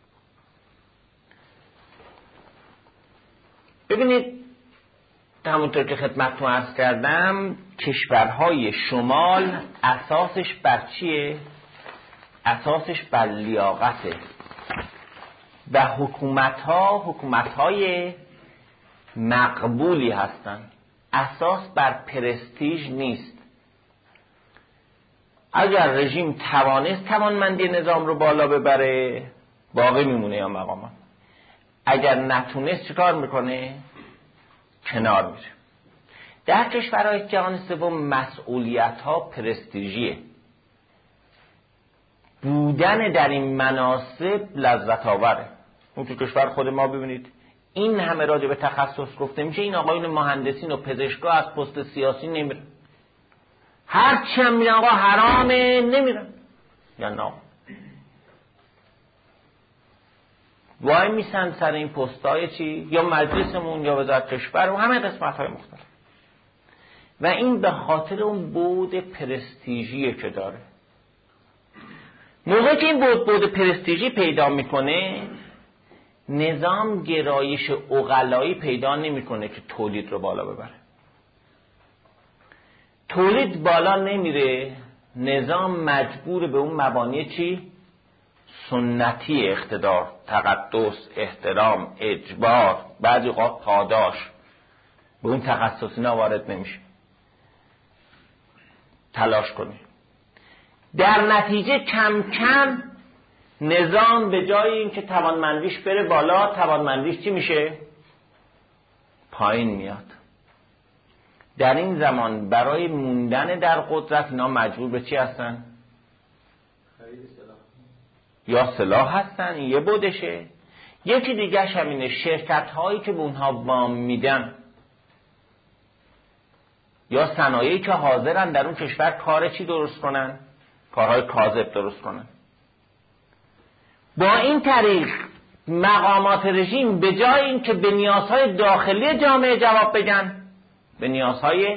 ببینید همونطور که خدمتتون عرض کردم کشورهای شمال اساسش بر چیه؟ اساسش بر لیاقته و حکومت‌های مقبولی هستند. اساس بر پرستیژ نیست. اگر رژیم توانست توانمندی نظام رو بالا ببره باقی میمونه یا مقامات. اگر نتونست چیکار میکنه؟ کنار میره. در کشورهای جهان سوم مسئولیت‌ها پرستیژیه. بودن در این مناصب لذت آوره. اون تو کشور خود ما ببینید این همه راجع به تخصص گفته میشه، این آقایون مهندسین و پزشکا از پست سیاسی نمیرن. هر چی هم میگن آقا حرامه نمیرن. یا نه وای میسن سر این پستای چی؟ یا مجلسمون یا وزارت کشور و همه قسمت‌های مختلف. و این به خاطر اون بعد پرستیژی که داره. موقعی که این بعد پرستیژی پیدا میکنه نظام گرایش عقلایی پیدا نمیکنه که تولید رو بالا ببره. تولید بالا نمیره، نظام مجبور به اون مبانی چی؟ سنتی اقتدار، تقدس، احترام، اجبار، بعضی اوقات پاداش، به اون تخصص اینا وارد نمیشه. تلاش کنید. در نتیجه کم کم نظام به جای اینکه توانمندیش بره بالا، توانمندیش چی میشه؟ پایین میاد. در این زمان برای موندن در قدرت اینا مجبور به چی هستن؟ خرید سلاح. یا سلاح هستن، این یه بودشه. یکی دیگه همینه، شرکت هایی که به اونها وام میدن یا صنایعی که حاضرن در اون کشور کار چی درست کنن؟ کارهای کاذب درست کنن. با این طریق مقامات رژیم به جای این که به نیازهای داخلی جامعه جواب بدن، به نیازهای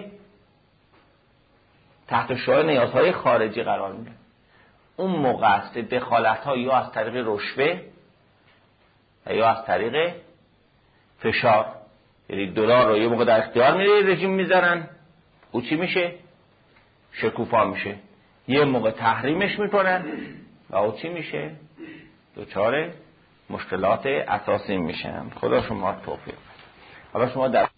تحت شعار نیازهای خارجی قرار میدن. اون موقع است دخالت ها یا از طریق رشوه یا از طریق فشار، یعنی دلار رو یه موقع در اختیار میره رژیم میذارن، او چی میشه؟ شکوفا میشه. یه موقع تحریمش میکنن و او چی میشه؟ دچار مشکلات اساسی میشن. خدا شما توفیق بده. حالا شما در